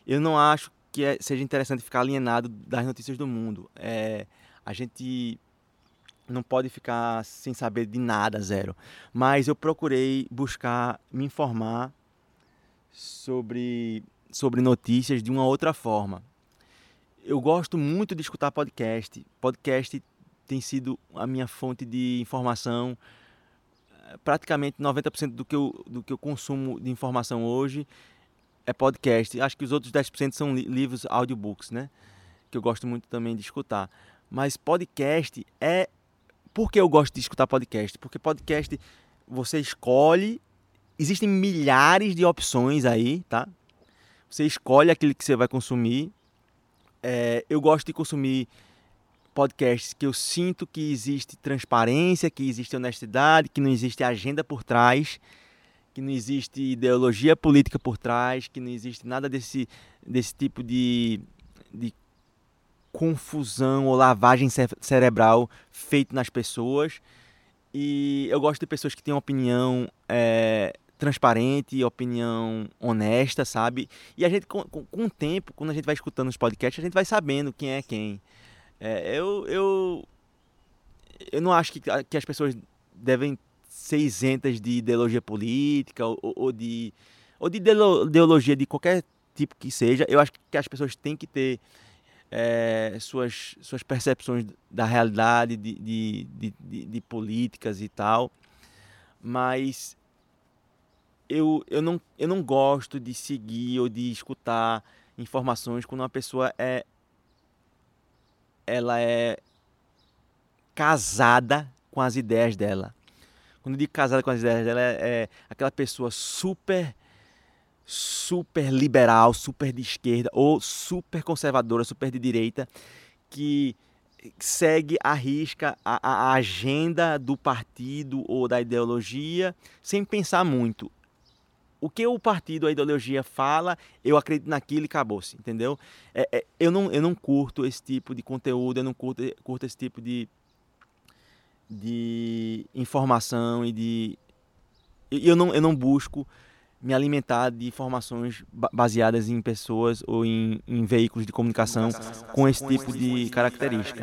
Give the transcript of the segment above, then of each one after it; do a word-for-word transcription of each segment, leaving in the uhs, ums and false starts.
eu não acho que é, seja interessante ficar alienado das notícias do mundo. É, a gente não pode ficar sem saber de nada, zero. Mas eu procurei buscar me informar sobre, sobre notícias de uma outra forma. Eu gosto muito de escutar podcast. Podcast tem sido a minha fonte de informação. Praticamente noventa por cento do que eu, do que eu consumo de informação hoje é podcast. Acho que os outros dez por cento são li- livros, audiobooks, né? Que eu gosto muito também de escutar. Mas podcast é... Por que eu gosto de escutar podcast? Porque podcast você escolhe... Existem milhares de opções aí, tá? Você escolhe aquilo que você vai consumir. É, eu gosto de consumir podcasts que eu sinto que existe transparência, que existe honestidade, que não existe agenda por trás, que não existe ideologia política por trás, que não existe nada desse, desse tipo de, de confusão ou lavagem ce- cerebral feito nas pessoas. E eu gosto de pessoas que têm uma opinião é, transparente, opinião honesta, sabe? E a gente, com, com, com o tempo, quando a gente vai escutando os podcasts, a gente vai sabendo quem é quem. É, eu, eu, eu não acho que, que as pessoas devem ser isentas de ideologia política ou, ou de, ou de ideolo- ideologia de qualquer tipo que seja. Eu acho que as pessoas têm que ter é, suas, suas percepções da realidade, de, de, de, de, de políticas e tal. Mas eu, eu, não, eu não gosto de seguir ou de escutar informações quando uma pessoa é, ela é casada com as ideias dela. Quando eu digo casada com as ideias dela, é, é aquela pessoa super, super liberal, super de esquerda, ou super conservadora, super de direita, que segue à risca a, a agenda do partido ou da ideologia, sem pensar muito. O que o partido, a ideologia fala, eu acredito naquilo e acabou-se, entendeu? É, é, eu, não, eu não curto esse tipo de conteúdo, eu não curto, curto esse tipo de, de informação e de... Eu não, eu não busco me alimentar de informações ba- baseadas em pessoas ou em, em veículos de comunicação com esse tipo de característica.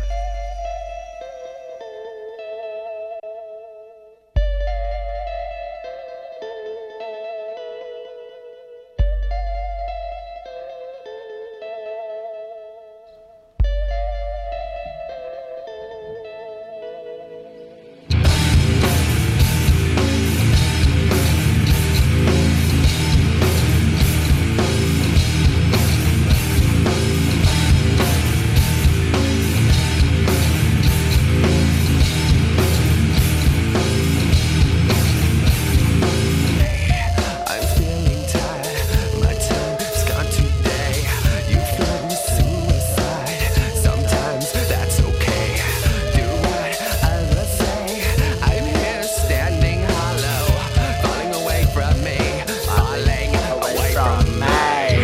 I'm feeling tired, my time's gone today. You threaten suicide, sometimes that's okay. Do what others say, I'm here standing hollow, falling away from me, falling away from me.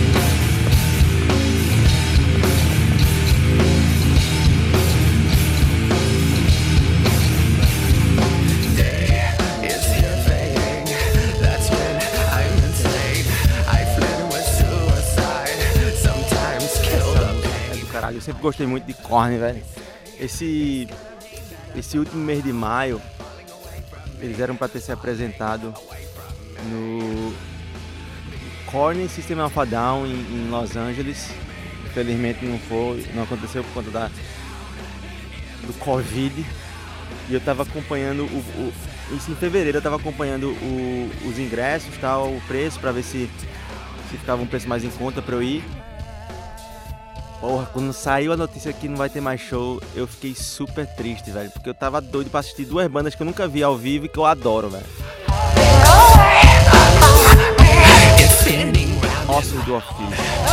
Day is here fading, that's when I'm insane. I flirt with suicide, sometimes kill the É pain. do caralho. Eu sempre gostei muito de Korn, velho. Esse, esse último mês de maio, eles eram para ter se apresentado no Korn System of a Down em, em Los Angeles. Infelizmente não foi, não aconteceu por conta da, do Covid. E eu tava acompanhando o, o isso em fevereiro, eu tava acompanhando o, os ingressos, tal, o preço, para ver se, se ficava um preço mais em conta para eu ir. Porra, quando saiu a notícia que não vai ter mais show, eu fiquei super triste, velho. Porque eu tava doido pra assistir duas bandas que eu nunca vi ao vivo e que eu adoro, velho. It's spinning round, Ossos do ofício.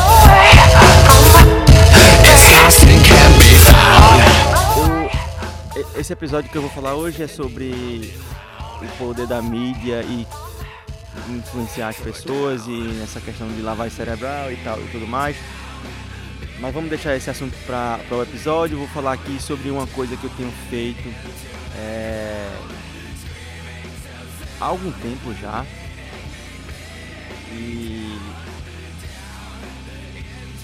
it's lost and can't be found. O- e- Esse episódio que eu vou falar hoje é sobre o poder da mídia e influenciar as pessoas e nessa questão de lavagem cerebral e tal e tudo mais. Mas vamos deixar esse assunto para o episódio. Eu vou falar aqui sobre uma coisa que eu tenho feito é, há algum tempo já. E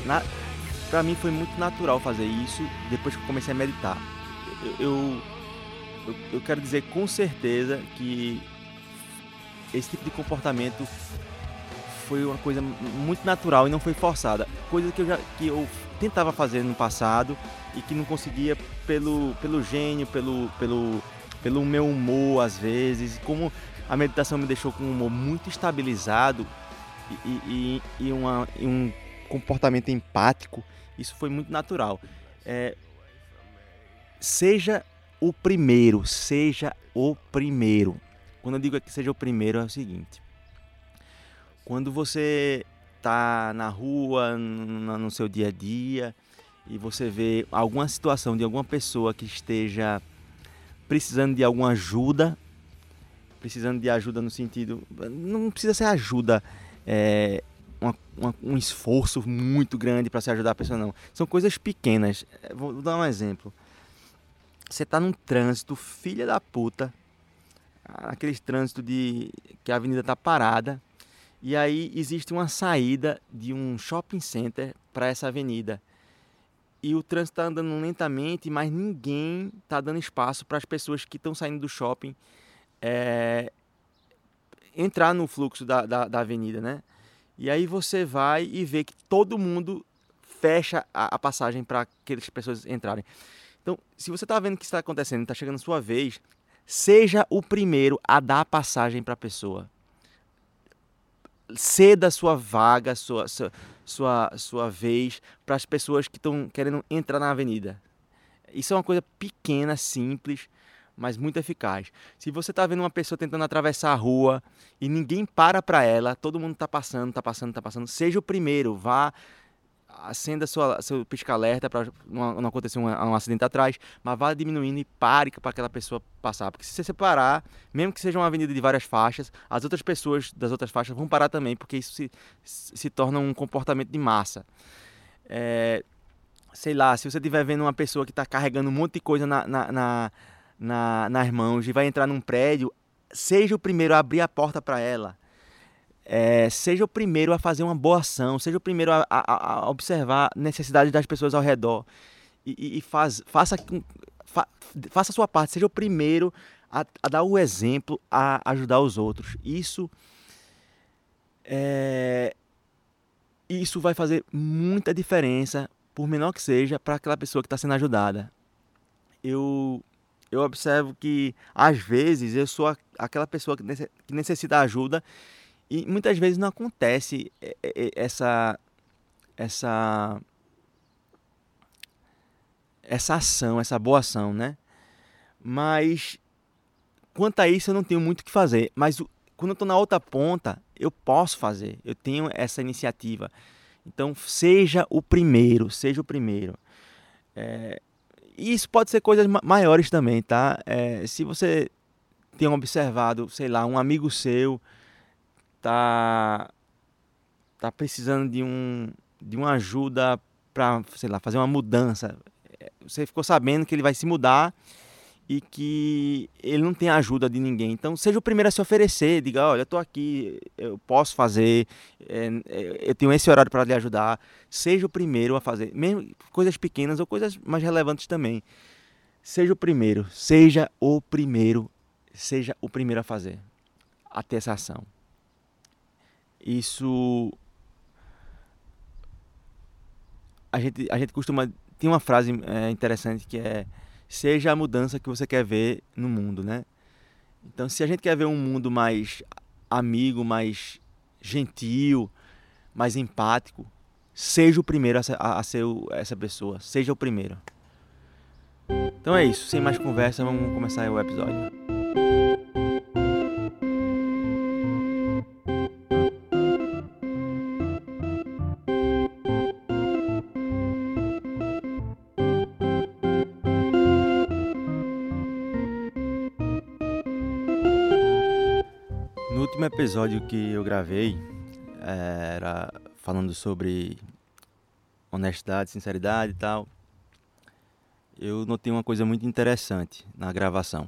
Na, pra mim foi muito natural fazer isso depois que eu comecei a meditar. Eu, eu, eu, eu quero dizer com certeza que esse tipo de comportamento foi uma coisa muito natural e não foi forçada. Coisa que eu, já, que eu tentava fazer no passado e que não conseguia pelo, pelo gênio, pelo, pelo, pelo meu humor às vezes. Como a meditação me deixou com um humor muito estabilizado e, e, e, uma, e um comportamento empático, isso foi muito natural. É, seja o primeiro, seja o primeiro. Quando eu digo que seja o primeiro é o seguinte: quando você está na rua, no, no seu dia a dia, e você vê alguma situação de alguma pessoa que esteja precisando de alguma ajuda, precisando de ajuda no sentido, não precisa ser ajuda, é, uma, uma, um esforço muito grande para se ajudar a pessoa, não. São coisas pequenas. Vou dar um exemplo. Você está num trânsito, filha da puta, aqueles trânsito de que a avenida está parada, e aí existe uma saída de um shopping center para essa avenida. E o trânsito está andando lentamente, mas ninguém está dando espaço para as pessoas que estão saindo do shopping é, entrar no fluxo da, da, da avenida, né? E aí você vai e vê que todo mundo fecha a, a passagem para aquelas pessoas entrarem. Então, se você está vendo que isso está acontecendo, está chegando a sua vez, seja o primeiro a dar a passagem para a pessoa. Ceda a sua vaga, sua, sua, sua, sua vez para as pessoas que estão querendo entrar na avenida. Isso é uma coisa pequena, simples, mas muito eficaz. Se você está vendo uma pessoa tentando atravessar a rua e ninguém para para ela, todo mundo está passando, está passando, está passando, seja o primeiro, vá, acenda sua, seu pisca-alerta para não, não acontecer um, um acidente atrás, mas vá diminuindo e pare para aquela pessoa passar. Porque se você separar, mesmo que seja uma avenida de várias faixas, as outras pessoas das outras faixas vão parar também, porque isso se, se torna um comportamento de massa. É, sei lá, se você estiver vendo uma pessoa que está carregando um monte de coisa na, na, na, na, nas mãos e vai entrar num prédio, seja o primeiro a abrir a porta para ela. É, seja o primeiro a fazer uma boa ação, seja o primeiro a, a, a observar a necessidade das pessoas ao redor e, e faz, faça, fa, faça a sua parte, seja o primeiro a, a dar o exemplo, a ajudar os outros. Isso, é, isso vai fazer muita diferença, por menor que seja, para aquela pessoa que está sendo ajudada. Eu, eu observo que, às vezes, eu sou aquela pessoa que necessita ajuda. E muitas vezes não acontece essa, essa, essa ação, essa boa ação, né? Mas, quanto a isso, eu não tenho muito o que fazer. Mas quando eu estou na outra ponta, eu posso fazer. Eu tenho essa iniciativa. Então, seja o primeiro, seja o primeiro. É, e isso pode ser coisas maiores também, tá? É, se você tem observado, sei lá, um amigo seu tá tá precisando de um de uma ajuda para, sei lá, fazer uma mudança. Você ficou sabendo que ele vai se mudar e que ele não tem ajuda de ninguém. Então, seja o primeiro a se oferecer, diga: olha, eu tô aqui, eu posso fazer, é, eu tenho esse horário para lhe ajudar. Seja o primeiro a fazer, mesmo coisas pequenas ou coisas mais relevantes também. Seja o primeiro, seja o primeiro, seja o primeiro a fazer, a ter essa ação. Isso, a gente, a gente costuma, tem uma frase é, interessante que é: seja a mudança que você quer ver no mundo, né? Então, se a gente quer ver um mundo mais amigo, mais gentil, mais empático, seja o primeiro a ser, a, a ser o, essa pessoa, seja o primeiro. Então é isso, sem mais conversa, vamos começar o episódio. No último episódio que eu gravei, era falando sobre honestidade, sinceridade e tal, eu notei uma coisa muito interessante na gravação.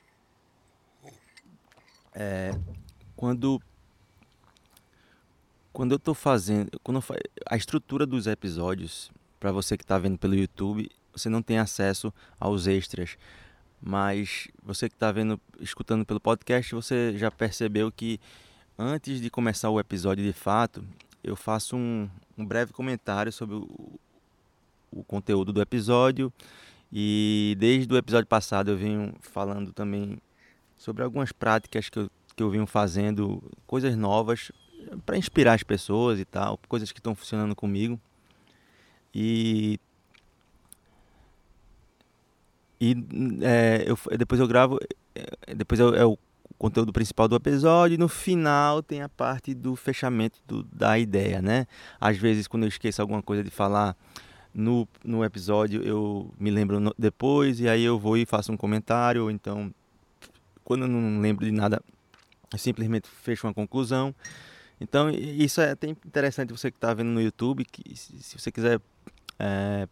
É, quando, Quando eu tô fazendo, quando eu fa- a estrutura dos episódios, para você que tá vendo pelo YouTube, você não tem acesso aos extras, mas você que tá vendo, escutando pelo podcast, você já percebeu que antes de começar o episódio de fato, eu faço um, um breve comentário sobre o, o conteúdo do episódio e desde o episódio passado eu venho falando também sobre algumas práticas que eu, que eu venho fazendo, coisas novas para inspirar as pessoas e tal, coisas que estão funcionando comigo. E, e é, eu, depois eu gravo, é, depois é, é o conteúdo principal do episódio e no final tem a parte do fechamento do, da ideia, né? Às vezes quando eu esqueço alguma coisa de falar no, no episódio eu me lembro no, depois e aí eu vou e faço um comentário, ou então quando eu não lembro de nada eu simplesmente fecho uma conclusão. Então isso é até interessante você que está vendo no YouTube, que se, se você quiser é,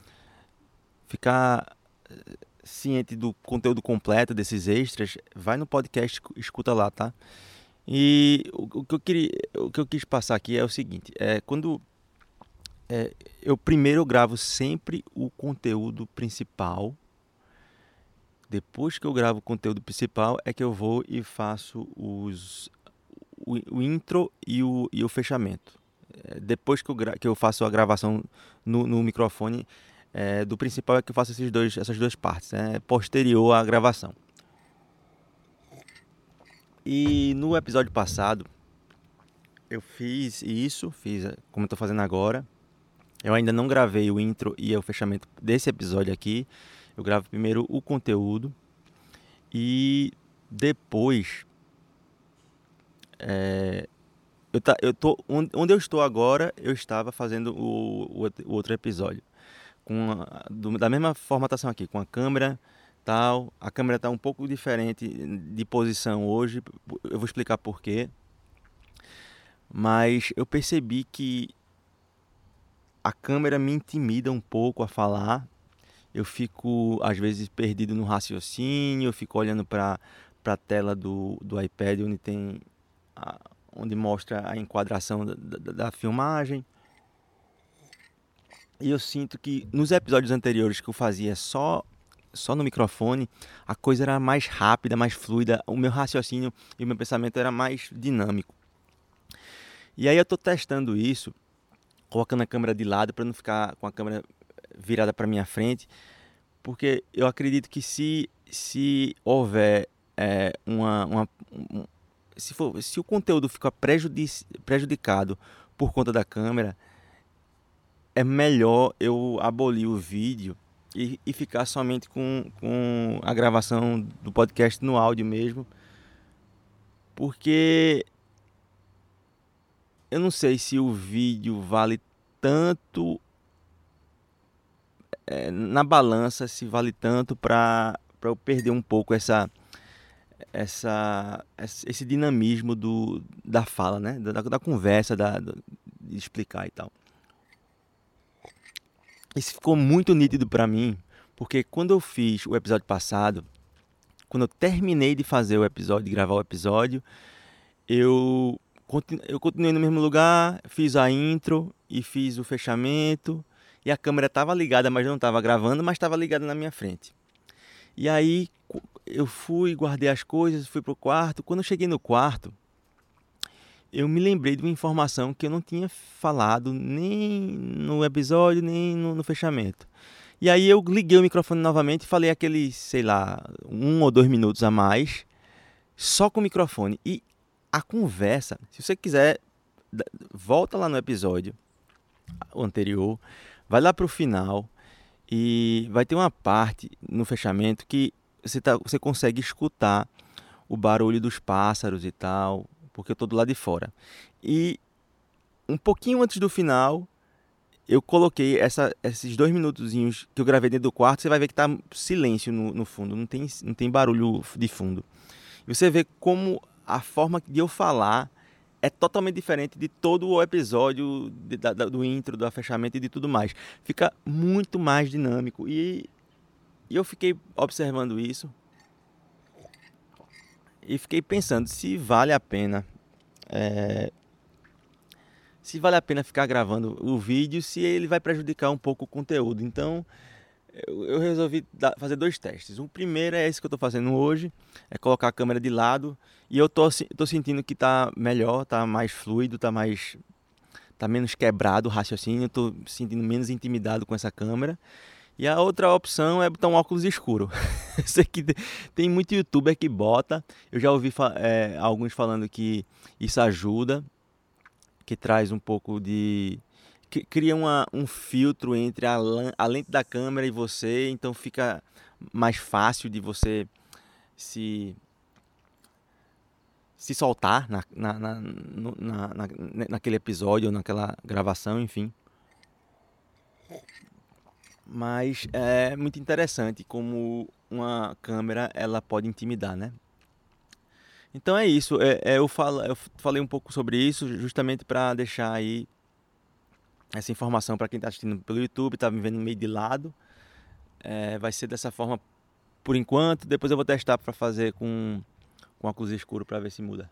ficar ciente do conteúdo completo desses extras, vai no podcast, escuta lá, tá? E o, o que eu queria, o que eu quis passar aqui é o seguinte, é quando é, eu primeiro gravo sempre o conteúdo principal. Depois que eu gravo o conteúdo principal é que eu vou e faço os o, o intro e o, e o fechamento. É, depois que eu, gra- que eu faço a gravação no, no microfone, é, do principal é que eu faço esses dois, essas duas partes, né? Posterior à gravação. E no episódio passado, eu fiz isso, fiz é, como eu estou fazendo agora. Eu ainda não gravei o intro e o fechamento desse episódio aqui. Eu gravo primeiro o conteúdo e depois é, eu, tá, eu tô onde, onde eu estou agora. Eu estava fazendo o, o, outro- o outro episódio com a, do- da mesma formatação aqui, com a câmera tal. A câmera está um pouco diferente de posição hoje. Eu vou explicar por quê. Mas eu percebi que a câmera me intimida um pouco a falar. Eu fico, às vezes, perdido no raciocínio, eu fico olhando para a tela do, do iPad, onde tem a- onde mostra a enquadração da, da, da filmagem. E eu sinto que nos episódios anteriores que eu fazia só, só no microfone, a coisa era mais rápida, mais fluida, o meu raciocínio e o meu pensamento era mais dinâmico. E aí eu estou testando isso, colocando a câmera de lado para não ficar com a câmera virada para minha frente, porque eu acredito que se, se houver é, uma, uma um, se, for, se o conteúdo ficar prejudici, prejudicado por conta da câmera, é melhor eu abolir o vídeo e, e ficar somente com, com a gravação do podcast no áudio mesmo, porque eu não sei se o vídeo vale tanto é, na balança, se vale tanto para para eu perder um pouco essa essa esse dinamismo do da fala, né? Da, da conversa, da, da- de explicar e tal. Isso ficou muito nítido para mim, porque quando eu fiz o episódio passado, quando eu terminei de fazer o episódio, de gravar o episódio, eu continu- eu continuei no mesmo lugar, fiz a intro e fiz o fechamento, e a câmera estava ligada, mas não estava gravando, mas estava ligada na minha frente. E aí cu- eu fui, guardei as coisas, fui pro quarto. Quando eu cheguei no quarto, eu me lembrei de uma informação que eu não tinha falado nem no episódio, nem no, no fechamento. E aí eu liguei o microfone novamente e falei aqueles, sei lá, um ou dois minutos a mais, só com o microfone. E a conversa, se você quiser, da- volta lá no episódio o anterior, vai lá pro final e vai ter uma parte no fechamento que você, tá, você consegue escutar o barulho dos pássaros e tal, porque eu tô do lado de fora. E um pouquinho antes do final, eu coloquei essa, esses dois minutozinhos que eu gravei dentro do quarto. Você vai ver que tá silêncio no, no fundo, não tem, não tem barulho de fundo. E você vê como a forma de eu falar é totalmente diferente de todo o episódio de- da- da- do intro, do fechamento e de tudo mais. Fica muito mais dinâmico. E, e eu fiquei observando isso e fiquei pensando se vale a pena é, se vale a pena ficar gravando o vídeo, se ele vai prejudicar um pouco o conteúdo. Então eu, eu resolvi dar, fazer dois testes. O primeiro é esse que eu estou fazendo hoje, é colocar a câmera de lado, e eu tô, tô sentindo que tá melhor, tá mais fluido, tá mais tá menos quebrado o raciocínio, eu tô sentindo menos intimidado com essa câmera. E a outra opção é botar um óculos escuro. Eu sei que tem muito youtuber que bota, eu já ouvi é, alguns falando que isso ajuda, que traz um pouco de... que cria uma, um filtro entre a, a lente da câmera e você, então fica mais fácil de você se, se soltar na, na, na, na, na, naquele episódio ou naquela gravação, enfim. Mas é muito interessante como uma câmera ela pode intimidar, né? Então é isso, é, é, eu, falo, eu falei um pouco sobre isso justamente para deixar aí essa informação para quem está assistindo pelo YouTube, está me vendo meio de lado. É, vai ser dessa forma por enquanto, depois eu vou testar para fazer com, com óculos escuro para ver se muda.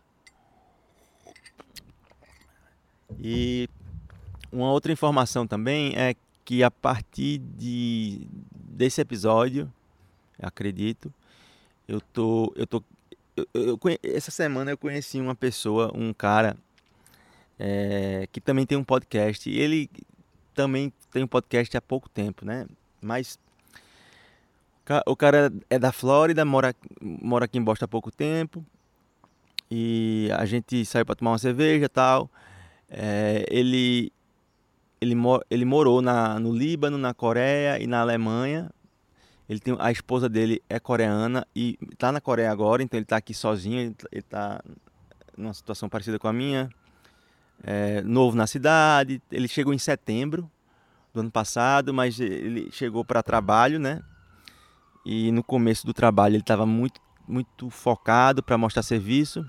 E uma outra informação também é que a partir de, desse episódio, acredito, eu tô, eu tô, eu, eu, essa semana eu conheci uma pessoa, um cara é, que também tem um podcast. E ele também tem um podcast há pouco tempo, né? Mas o cara é da Flórida, mora, mora aqui em Boston há pouco tempo. E a gente saiu para tomar uma cerveja e tal. É, ele Ele, mor ele morou na, no Líbano, na Coreia e na Alemanha. Ele tem, a esposa dele é coreana e está na Coreia agora, então ele está aqui sozinho. Ele está numa situação parecida com a minha. É, novo na cidade. Ele chegou em setembro do ano passado, mas ele chegou para trabalho, né? E no começo do trabalho ele estava muito, muito focado para mostrar serviço.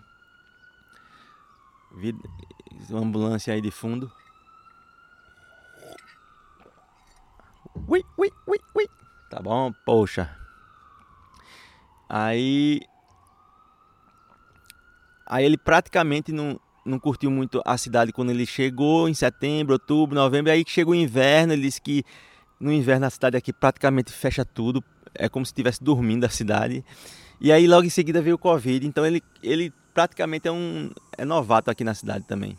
Vi uma ambulância aí de fundo. Ui, ui, ui, ui. Tá bom, poxa. Aí... Aí ele praticamente não, não curtiu muito a cidade quando ele chegou em setembro, outubro, novembro. Aí que chegou o inverno, ele disse que no inverno a cidade aqui praticamente fecha tudo. É como se estivesse dormindo a cidade. E aí logo em seguida veio o Covid. Então ele, ele praticamente é um é novato aqui na cidade também.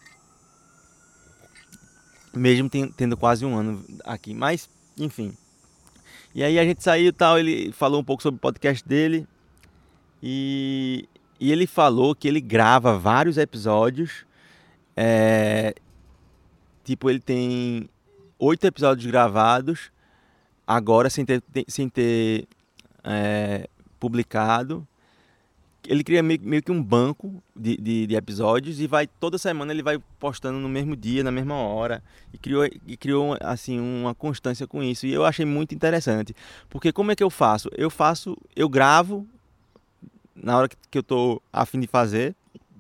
Mesmo tendo quase um ano aqui, mas enfim. E aí a gente saiu e tal, ele falou um pouco sobre o podcast dele. E, e ele falou que ele grava vários episódios. É, tipo, ele tem oito episódios gravados agora sem ter, sem ter é, publicado. Ele cria meio, meio que um banco de, de, de episódios e vai toda semana ele vai postando no mesmo dia, na mesma hora, e criou, e criou assim uma constância com isso. E eu achei muito interessante, porque como é que eu faço? Eu faço, eu gravo na hora que, que eu tô a fim de fazer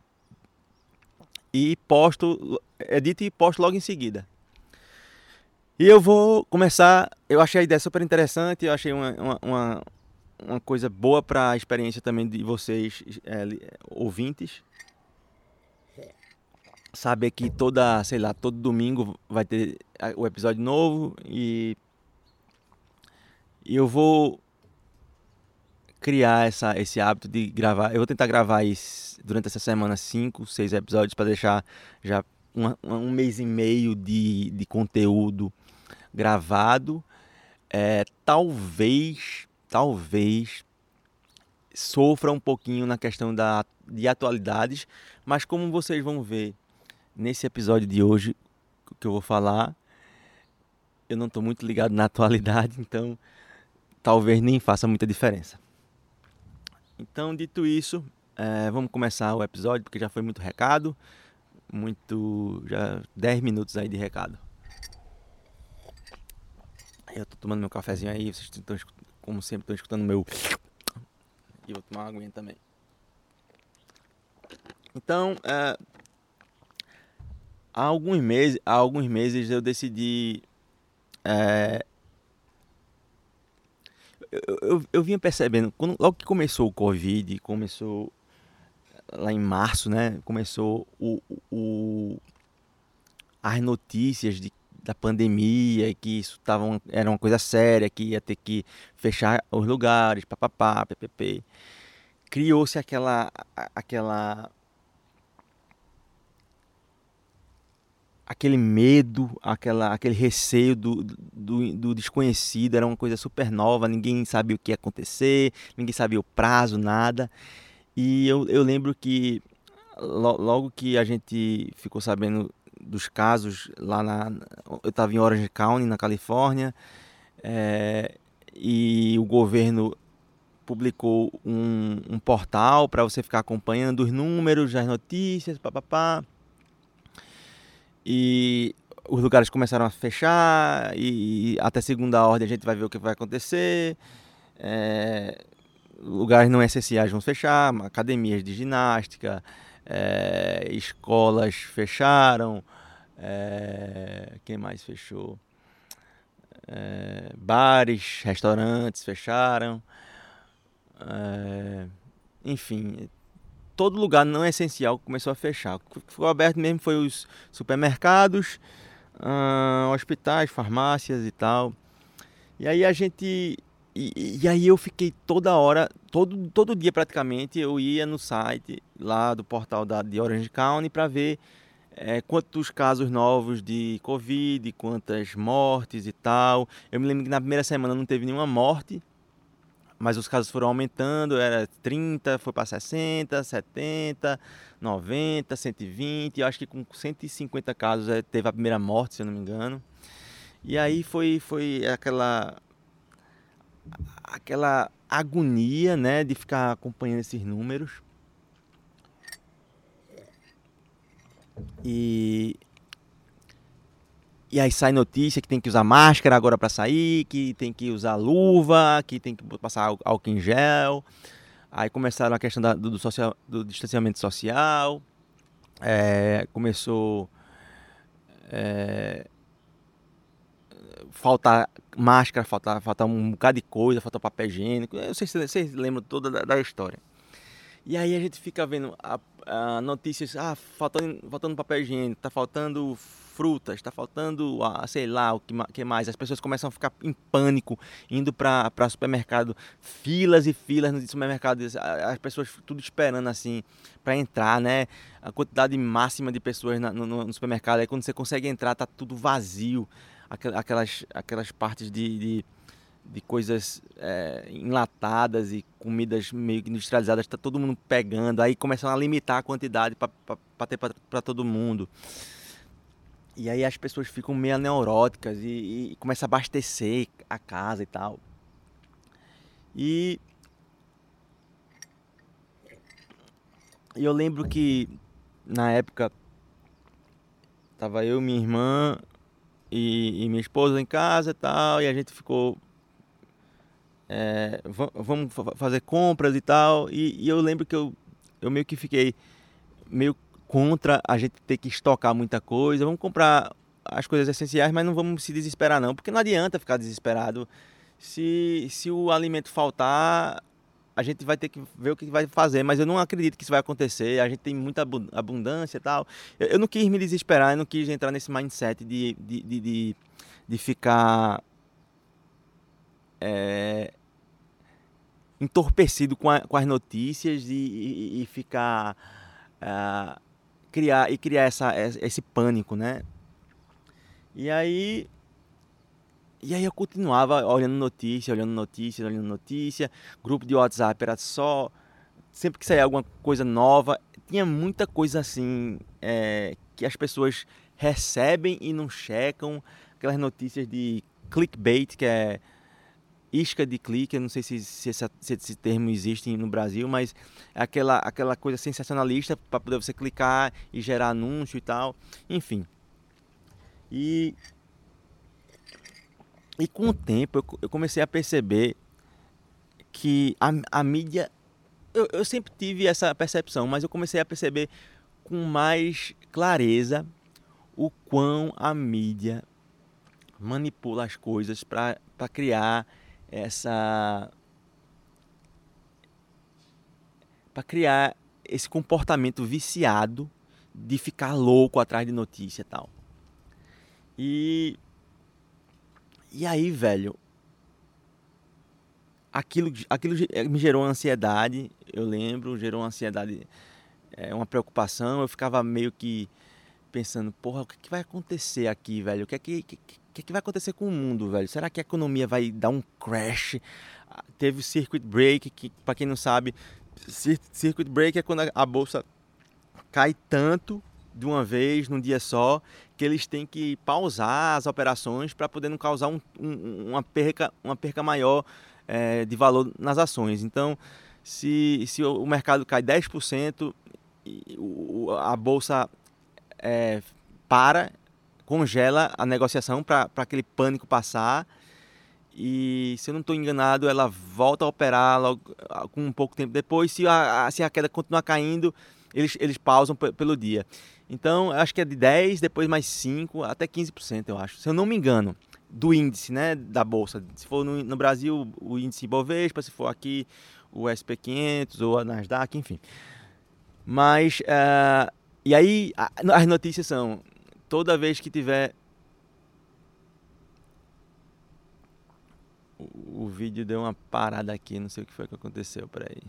e posto, edito e posto logo em seguida. E eu vou começar, eu achei a ideia super interessante, eu achei uma, uma, uma uma coisa boa para a experiência também de vocês, é, ouvintes. Saber que toda, sei lá, todo domingo vai ter o episódio novo e, e eu vou criar essa, esse hábito de gravar. Eu vou tentar gravar isso durante essa semana cinco, seis episódios para deixar já uma, um mês e meio de, de conteúdo gravado. É, talvez talvez sofra um pouquinho na questão da, de atualidades, mas como vocês vão ver nesse episódio de hoje que eu vou falar, eu não estou muito ligado na atualidade, então talvez nem faça muita diferença. Então, dito isso, é, vamos começar o episódio, porque já foi muito recado, muito, já dez minutos aí de recado. Eu estou tomando meu cafezinho aí, vocês estão escutando. Como sempre, estou escutando meu... E vou tomar uma aguinha também. Então, é... há, alguns meses, há alguns meses eu decidi... É... Eu, eu, eu vinha percebendo, quando, logo que começou o Covid, começou lá em março, né? Começou o, o, as notícias de, da pandemia, que isso tava, um- era uma coisa séria, que ia ter que fechar os lugares, papapá, ppp. Criou-se aquela, a- aquela, aquele medo, aquela, aquele receio do, do, do desconhecido, era uma coisa super nova, ninguém sabia o que ia acontecer, ninguém sabia o prazo, nada. E eu, eu lembro que lo- logo que a gente ficou sabendo dos casos lá na. Eu estava em Orange County, na Califórnia, eh, e o governo publicou um, um portal para você ficar acompanhando os números, as notícias, papapá. E os lugares começaram a fechar, e até segunda ordem a gente vai ver o que vai acontecer. É, lugares não essenciais vão fechar, academias de ginástica, é, escolas fecharam, é, quem mais fechou? É, bares, restaurantes fecharam, é, enfim, todo lugar não essencial começou a fechar. O que ficou aberto mesmo foi os supermercados, ah, hospitais, farmácias e tal. E aí a gente. E, e aí eu fiquei toda hora, todo, todo dia praticamente, eu ia no site lá do portal da, de Orange County para ver eh, quantos casos novos de Covid, quantas mortes e tal. Eu me lembro que na primeira semana não teve nenhuma morte, mas os casos foram aumentando, era trinta, foi para sessenta, setenta, noventa, cento e vinte, eu acho que com cento e cinquenta casos eh, teve a primeira morte, se eu não me engano. E aí foi, foi aquela, aquela agonia, né, de ficar acompanhando esses números. E, e aí sai notícia que tem que usar máscara agora para sair, que tem que usar luva, que tem que passar álcool em gel. Aí começaram a questão da- do, do social, do distanciamento social. É, começou faltar máscara, faltar, faltar um bocado de coisa, faltar papel higiênico. Eu não sei se vocês lembram toda da, da história. E aí a gente fica vendo a, a notícias, ah, faltando, faltando papel higiênico, tá faltando frutas, tá faltando, ah, sei lá, o que, ma- que mais. As pessoas começam a ficar em pânico, indo para para supermercado, filas e filas no supermercado, as as pessoas tudo esperando assim para entrar, né? A quantidade máxima de pessoas na- no, no supermercado, aí quando você consegue entrar, tá tudo vazio. Aquel- Aquelas, aquelas partes de, de de coisas é, enlatadas e comidas meio que industrializadas, está todo mundo pegando, aí começam a limitar a quantidade para ter para todo mundo. E aí as pessoas ficam meio neuróticas e, e começam a abastecer a casa e tal. E, e eu lembro que na época tava eu, minha irmã e, e minha esposa em casa e tal, e a gente ficou é, va- vamos fa- fazer compras e tal. E, e eu lembro que eu, eu meio que fiquei meio contra a gente ter que estocar muita coisa. Vamos comprar as coisas essenciais, mas não vamos se desesperar não, porque não adianta ficar desesperado. Se, se o alimento faltar, a gente vai ter que ver o que vai fazer, mas eu não acredito que isso vai acontecer. A gente tem muita abu- abundância e tal. Eu, eu não quis me desesperar, eu não quis entrar nesse mindset de, de, de, de, de ficar é, entorpecido com, a- com as notícias e, e- e ficar ah, criar e criar essa, esse pânico, né? E aí e aí eu continuava olhando notícia, olhando notícia, olhando notícia. Grupo de WhatsApp era só sempre que saía alguma coisa nova, tinha muita coisa assim é, que as pessoas recebem e não checam, aquelas notícias de clickbait, que é isca de clique. Eu não sei se, se, essa- se esse termo existe no Brasil, mas é aquela, aquela coisa sensacionalista para poder você clicar e gerar anúncio e tal, enfim. E, e com o tempo eu, co- eu comecei a perceber que a, a mídia, eu, eu sempre tive essa percepção, mas eu comecei a perceber com mais clareza o quão a mídia manipula as coisas para criar essa para criar esse comportamento viciado de ficar louco atrás de notícia e tal. E, e aí, velho, aquilo, aquilo me gerou ansiedade, eu lembro, gerou uma ansiedade, é, uma preocupação. Eu ficava meio que pensando, porra, o que, que vai acontecer aqui, velho? O que é que, que, que, que vai acontecer com o mundo, velho? Será que a economia vai dar um crash? Teve o circuit break, que para quem não sabe, circuit break é quando a, a bolsa cai tanto de uma vez, num dia só, que eles têm que pausar as operações para poder não causar um, um, uma, perca, uma perca maior é, de valor nas ações. Então, se, se o mercado cai dez por cento, a bolsa é, para, congela a negociação para aquele pânico passar. E, se eu não estou enganado, ela volta a operar logo, com um pouco tempo depois. Se a, se a queda continuar caindo, eles, eles pausam pelo dia. Então, acho que é de dez, depois mais cinco, até quinze por cento, eu acho. Se eu não me engano, do índice, né, da bolsa. Se for no, no Brasil, o índice Ibovespa, se for aqui, o S P quinhentos ou a Nasdaq, enfim. Mas, uh, e aí, a, as notícias são, toda vez que tiver... O, o vídeo deu uma parada aqui, não sei o que foi que aconteceu, peraí.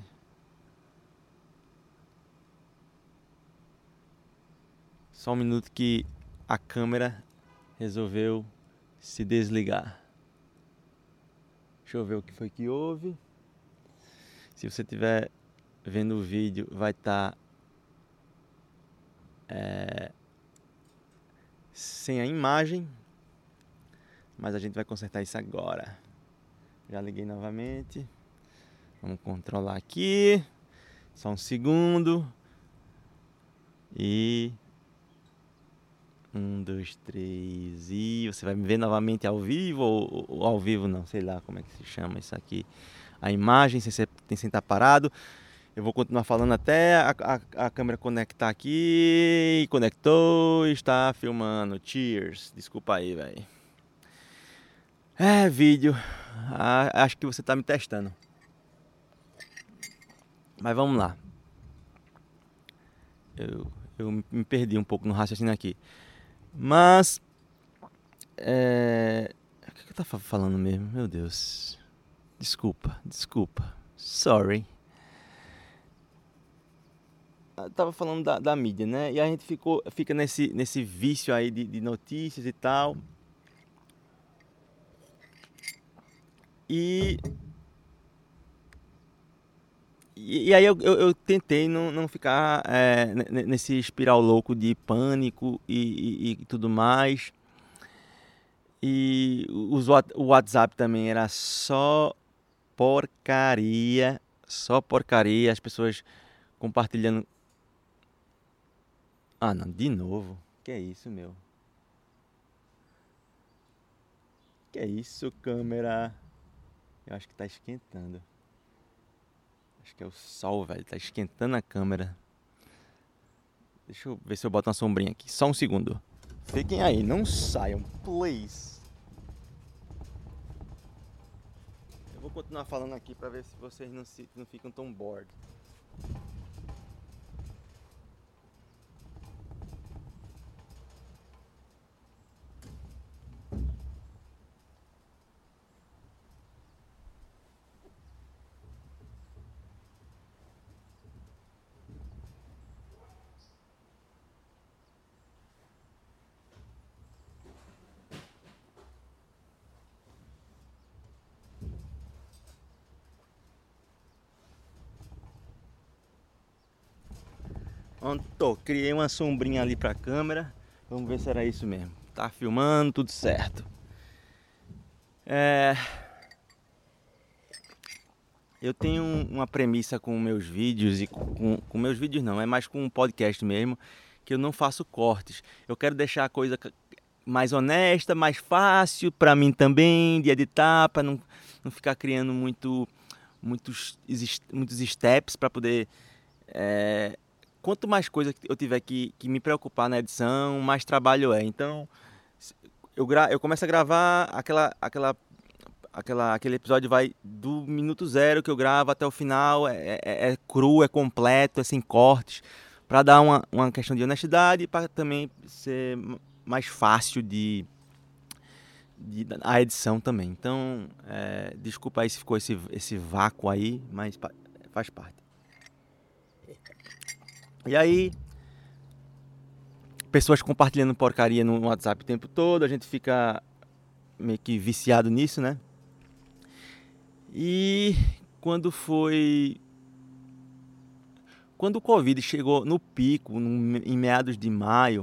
Só um minuto que a câmera resolveu se desligar. Deixa eu ver o que foi que houve. Se você estiver vendo o vídeo, vai estar tá, é, sem a imagem. Mas a gente vai consertar isso agora. Já liguei novamente. Vamos controlar aqui. Só um segundo. E... Um, dois, três, e você vai me ver novamente ao vivo ou, ou ao vivo não, sei lá como é que se chama isso aqui. A imagem sem, ser, sem estar parado. Eu vou continuar falando até a, a, a câmera conectar aqui. Conectou, está filmando. Cheers. Desculpa aí, velho. É, vídeo. Ah, acho que você está me testando. Mas vamos lá. Eu, eu me perdi um pouco no raciocínio aqui. Mas, é... o que eu tava falando mesmo? Meu Deus. Desculpa, desculpa. Sorry. Eu tava falando da, da mídia, né? E a gente ficou, fica nesse, nesse vício aí de, de notícias e tal. E... E, e aí eu, eu, eu tentei não, não ficar é, nesse espiral louco de pânico e, e, e tudo mais. E os, o WhatsApp também era só porcaria, só porcaria, as pessoas compartilhando. Ah não, de novo, que é isso, meu? Que é isso, câmera? Eu acho que tá esquentando. Acho que é o sol, velho. Tá esquentando a câmera. Deixa eu ver se eu boto uma sombrinha aqui. Só um segundo. Fiquem aí, não saiam, please. Eu vou continuar falando aqui pra ver se vocês não, se, não ficam tão bored. Tô, criei uma sombrinha ali pra câmera. Vamos ver se era isso mesmo. Tá filmando, tudo certo. É... Eu tenho uma premissa com meus vídeos e com, com meus vídeos não, é mais com um podcast mesmo, que eu não faço cortes. Eu quero deixar a coisa mais honesta, mais fácil pra mim também de editar, pra não, não ficar criando muito, muitos, muitos steps pra poder... É... Quanto mais coisa eu tiver que, que me preocupar na edição, mais trabalho é. Então, eu, gra eu começo a gravar aquela, aquela, aquela, aquele episódio vai do minuto zero que eu gravo até o final, é, é, é cru, é completo, é sem cortes, para dar uma, uma questão de honestidade e para também ser mais fácil de, de, a edição também. Então, é, desculpa aí se ficou esse, esse vácuo aí, mas pa- faz parte. E aí, pessoas compartilhando porcaria no WhatsApp o tempo todo, a gente fica meio que viciado nisso, né? E quando foi... Quando o Covid chegou no pico, no- em meados de maio,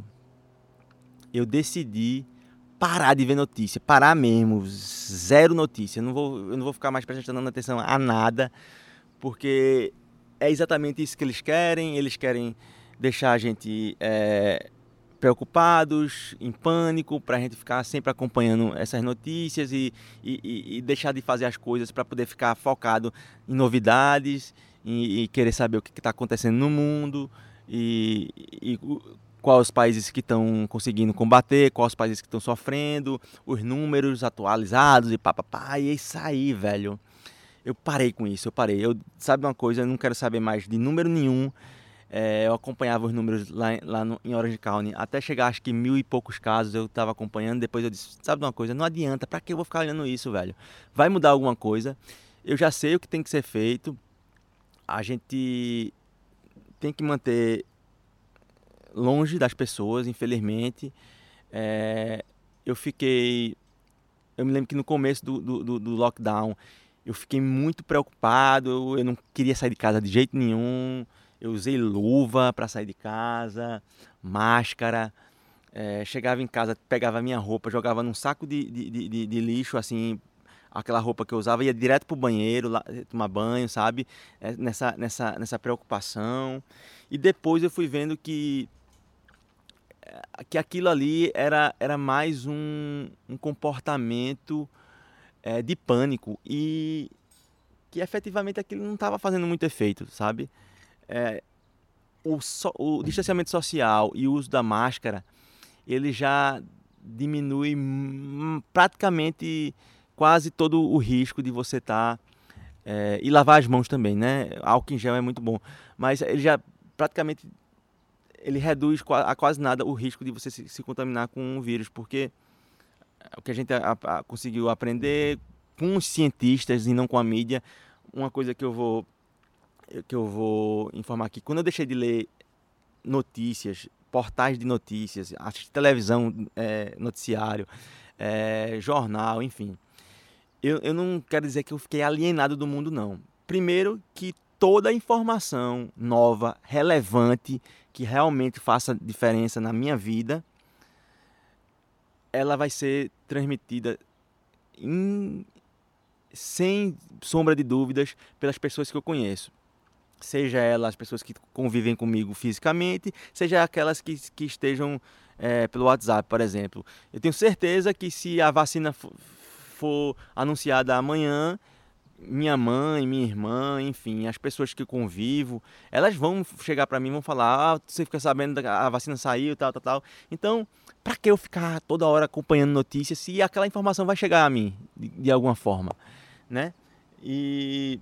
eu decidi parar de ver notícia, parar mesmo, zero notícia. Eu não vou, eu não vou ficar mais prestando atenção a nada, porque é exatamente isso que eles querem. Eles querem deixar a gente é, preocupados, em pânico, para a gente ficar sempre acompanhando essas notícias e, e, e- e deixar de fazer as coisas para poder ficar focado em novidades e, e querer saber o que está acontecendo no mundo e, e o- quais os países que estão conseguindo combater, quais os países que estão sofrendo, os números atualizados e papapá. E é isso aí, velho. Eu parei com isso, eu parei. Eu, sabe uma coisa, eu não quero saber mais de número nenhum. É, eu acompanhava os números lá, lá no, em Orange County, até chegar acho que mil e poucos casos eu estava acompanhando. Depois eu disse, sabe de uma coisa, não adianta, pra que eu vou ficar olhando isso, velho? Vai mudar alguma coisa, eu já sei o que tem que ser feito. A gente tem que manter longe das pessoas, infelizmente. É, eu fiquei, eu me lembro que no começo do, do, do- do lockdown eu fiquei muito preocupado, eu, eu não queria sair de casa de jeito nenhum. Eu usei luva para sair de casa, máscara. É, chegava em casa, pegava a minha roupa, jogava num saco de, de, de, de- de lixo, assim, aquela roupa que eu usava, ia direto pro banheiro, lá, tomar banho, sabe? É, nessa, nessa, nessa preocupação. E depois eu fui vendo que, que aquilo ali era, era mais um, um comportamento é, de pânico e que efetivamente aquilo não estava fazendo muito efeito, sabe? É, o, so, o distanciamento social e o uso da máscara, ele já diminui hum, praticamente quase todo o risco de você estar... é, e lavar as mãos também, né? Álcool em gel é muito bom, mas ele já praticamente ele reduz a quase nada o risco de você se, se contaminar com o vírus, porque o que a gente a, a, conseguiu aprender com os cientistas e não com a mídia, uma coisa que eu vou que eu vou informar aqui, quando eu deixei de ler notícias, portais de notícias, assistir televisão, é, noticiário, é, jornal, enfim, eu, eu não quero dizer que eu fiquei alienado do mundo, não. Primeiro que toda informação nova, relevante, que realmente faça diferença na minha vida, ela vai ser transmitida em, sem sombra de dúvidas pelas pessoas que eu conheço. Seja elas as pessoas que convivem comigo fisicamente, seja aquelas que, que estejam é, pelo WhatsApp, por exemplo. Eu tenho certeza que se a vacina for, for anunciada amanhã, minha mãe, minha irmã, enfim, as pessoas que eu convivo, elas vão chegar para mim e vão falar: ah, você fica sabendo que a vacina saiu, tal, tal, tal. Então, para que eu ficar toda hora acompanhando notícias se aquela informação vai chegar a mim de, de alguma forma, né? E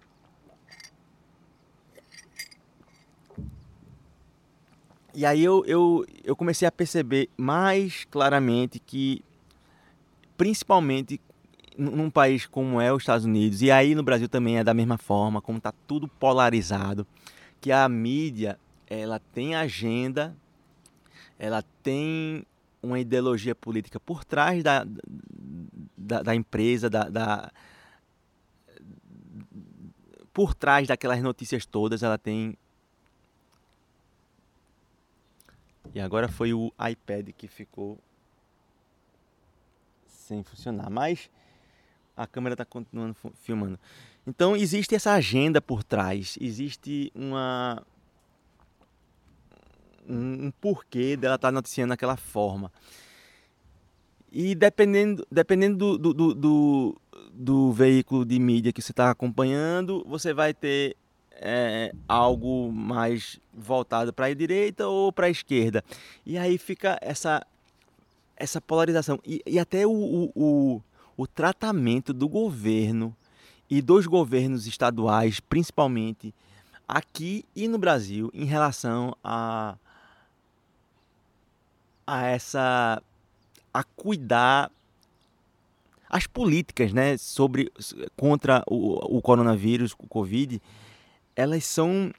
E aí eu, eu, eu comecei a perceber mais claramente que, principalmente num num país como é os Estados Unidos, e aí no Brasil também é da mesma forma, como está tudo polarizado, que a mídia, ela tem agenda, ela tem uma ideologia política por trás da, da, da empresa, da, da, por trás daquelas notícias todas, ela tem... E agora foi o iPad que ficou sem funcionar, mas a câmera está continuando filmando. Então existe essa agenda por trás, existe uma um, um porquê dela estar tá noticiando daquela forma. E dependendo, dependendo do, do, do, do, do veículo de mídia que você está acompanhando, você vai ter é, algo mais voltado para a direita ou para a esquerda. E aí fica essa, essa polarização. E, e até o, o, o, o tratamento do governo e dos governos estaduais, principalmente aqui e no Brasil, em relação a, a essa a cuidar as políticas, né, sobre, contra o, o coronavírus, o Covid, elas são,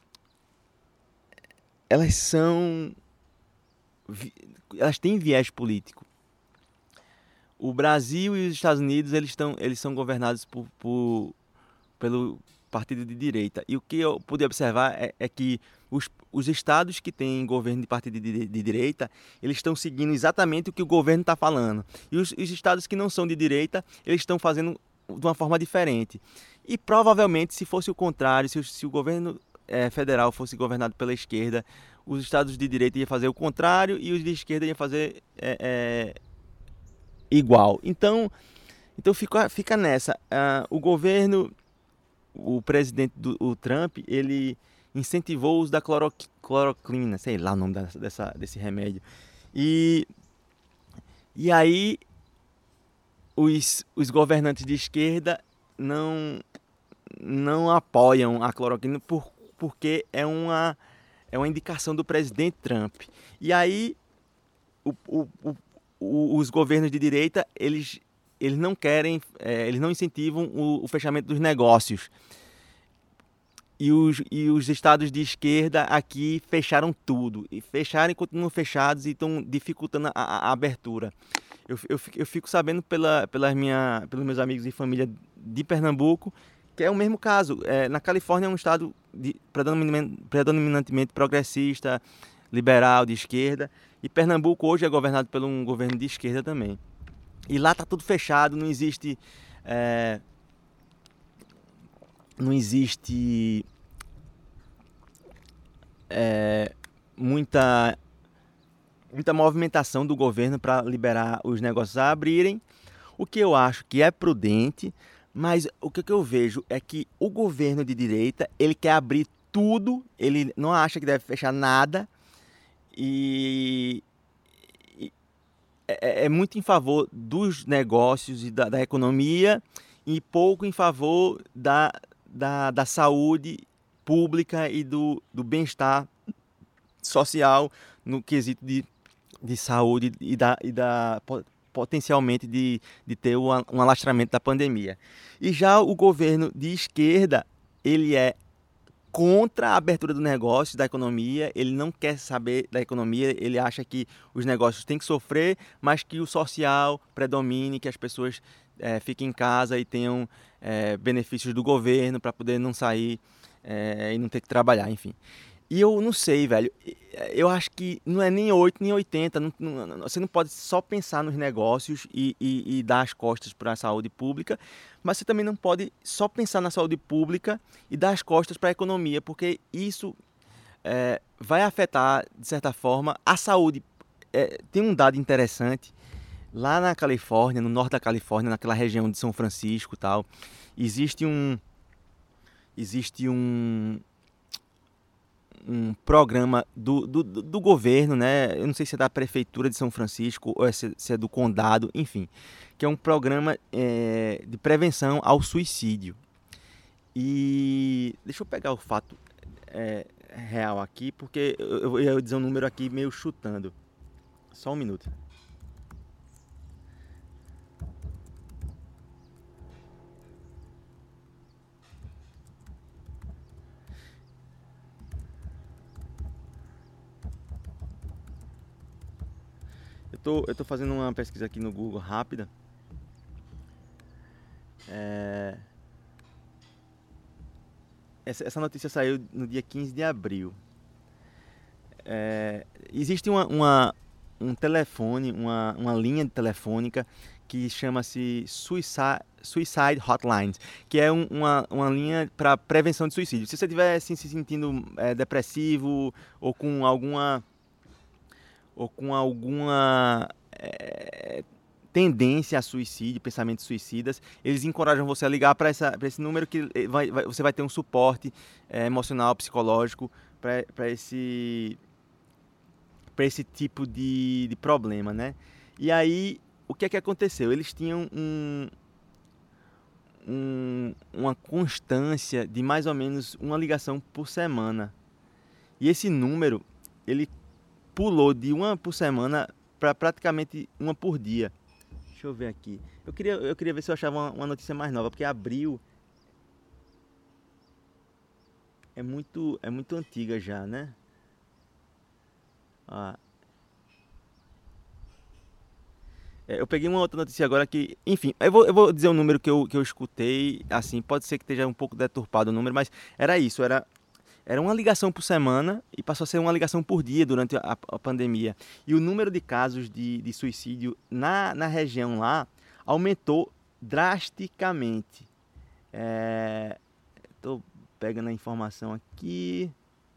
elas são, elas têm viés político. O Brasil e os Estados Unidos, eles, estão, eles são governados por, por, pelo partido de direita. E o que eu pude observar é, é que os, os estados que têm governo de partido de, de direita, eles estão seguindo exatamente o que o governo está falando. E os, os estados que não são de direita, eles estão fazendo de uma forma diferente. E provavelmente, se fosse o contrário, se, se o governo é, federal fosse governado pela esquerda, os estados de direita iam fazer o contrário e os de esquerda iam fazer é, é, igual. Então, então fica, fica nessa. Uh, o governo, o presidente do o Trump, ele incentivou o uso da cloro, cloroquina, sei lá o nome dessa, desse remédio. E, e aí os, os governantes de esquerda não, não apoiam a cloroquina por, porque é uma, é uma indicação do presidente Trump. E aí o, o, o, os governos de direita, eles, eles não querem, é, eles não incentivam o, o fechamento dos negócios. E os, e os estados de esquerda aqui fecharam tudo. E fecharam e continuam fechados e estão dificultando a, a, a abertura. Eu, eu, eu fico sabendo pela, pelas minha, pelos meus amigos e família de Pernambuco que é o mesmo caso. É, na Califórnia é um estado de, predominantemente, predominantemente progressista, liberal, de esquerda. E Pernambuco hoje é governado por um governo de esquerda também. E lá está tudo fechado, não existe... É, não existe é, muita, muita movimentação do governo para liberar os negócios a abrirem, o que eu acho que é prudente, mas o que eu vejo é que o governo de direita, ele quer abrir tudo, ele não acha que deve fechar nada, e, e é, é muito em favor dos negócios e da, da economia, e pouco em favor da Da, da saúde pública e do, do bem-estar social no quesito de, de saúde e, da, e da, potencialmente de, de ter um, um alastramento da pandemia. E já o governo de esquerda, ele é contra a abertura do negócio, da economia, ele não quer saber da economia, ele acha que os negócios têm que sofrer, mas que o social predomine, que as pessoas é, fiquem em casa e tenham é, benefícios do governo para poder não sair é, e não ter que trabalhar, enfim. E eu não sei, velho, eu acho que não é nem oito nem oitenta, não, não, você não pode só pensar nos negócios e, e, e dar as costas para a saúde pública, mas você também não pode só pensar na saúde pública e dar as costas para a economia, porque isso é, vai afetar, de certa forma, a saúde. É, tem um dado interessante, lá na Califórnia, no norte da Califórnia, naquela região de São Francisco e tal, existe um... Existe um... um programa do, do, do governo, né? Eu não sei se é da prefeitura de São Francisco ou se é do condado, enfim, que é um programa é, de prevenção ao suicídio. E deixa eu pegar o fato é, real aqui, porque eu, eu ia dizer um número aqui meio chutando. Só um minuto. Eu tô, eu tô fazendo uma pesquisa aqui no Google rápida. É... Essa, essa notícia saiu no dia quinze de abril. É... Existe uma, uma, um telefone, uma, uma linha telefônica que chama-se Suicide, Suicide Hotlines, que é um, uma, uma linha para prevenção de suicídio. Se você estiver assim, se sentindo é, depressivo ou com alguma... ou com alguma é, tendência a suicídio, pensamentos suicidas, eles encorajam você a ligar para esse número que vai, vai, você vai ter um suporte é, emocional, psicológico para esse, para esse tipo de, de problema, né? E aí, o que é que aconteceu? Eles tinham um, um, uma constância de mais ou menos uma ligação por semana. E esse número, ele pulou de uma por semana para praticamente uma por dia. Deixa eu ver aqui. Eu queria, eu queria ver se eu achava uma, uma notícia mais nova, porque abril é muito, é muito antiga já, né? Ah, é, eu peguei uma outra notícia agora que, enfim, eu vou, eu vou dizer o número que eu, que eu escutei, assim, pode ser que esteja um pouco deturpado o número, mas era isso, era, era uma ligação por semana e passou a ser uma ligação por dia durante a, a pandemia. E o número de casos de, de suicídio na, na região lá aumentou drasticamente. É, tô pegando a informação aqui,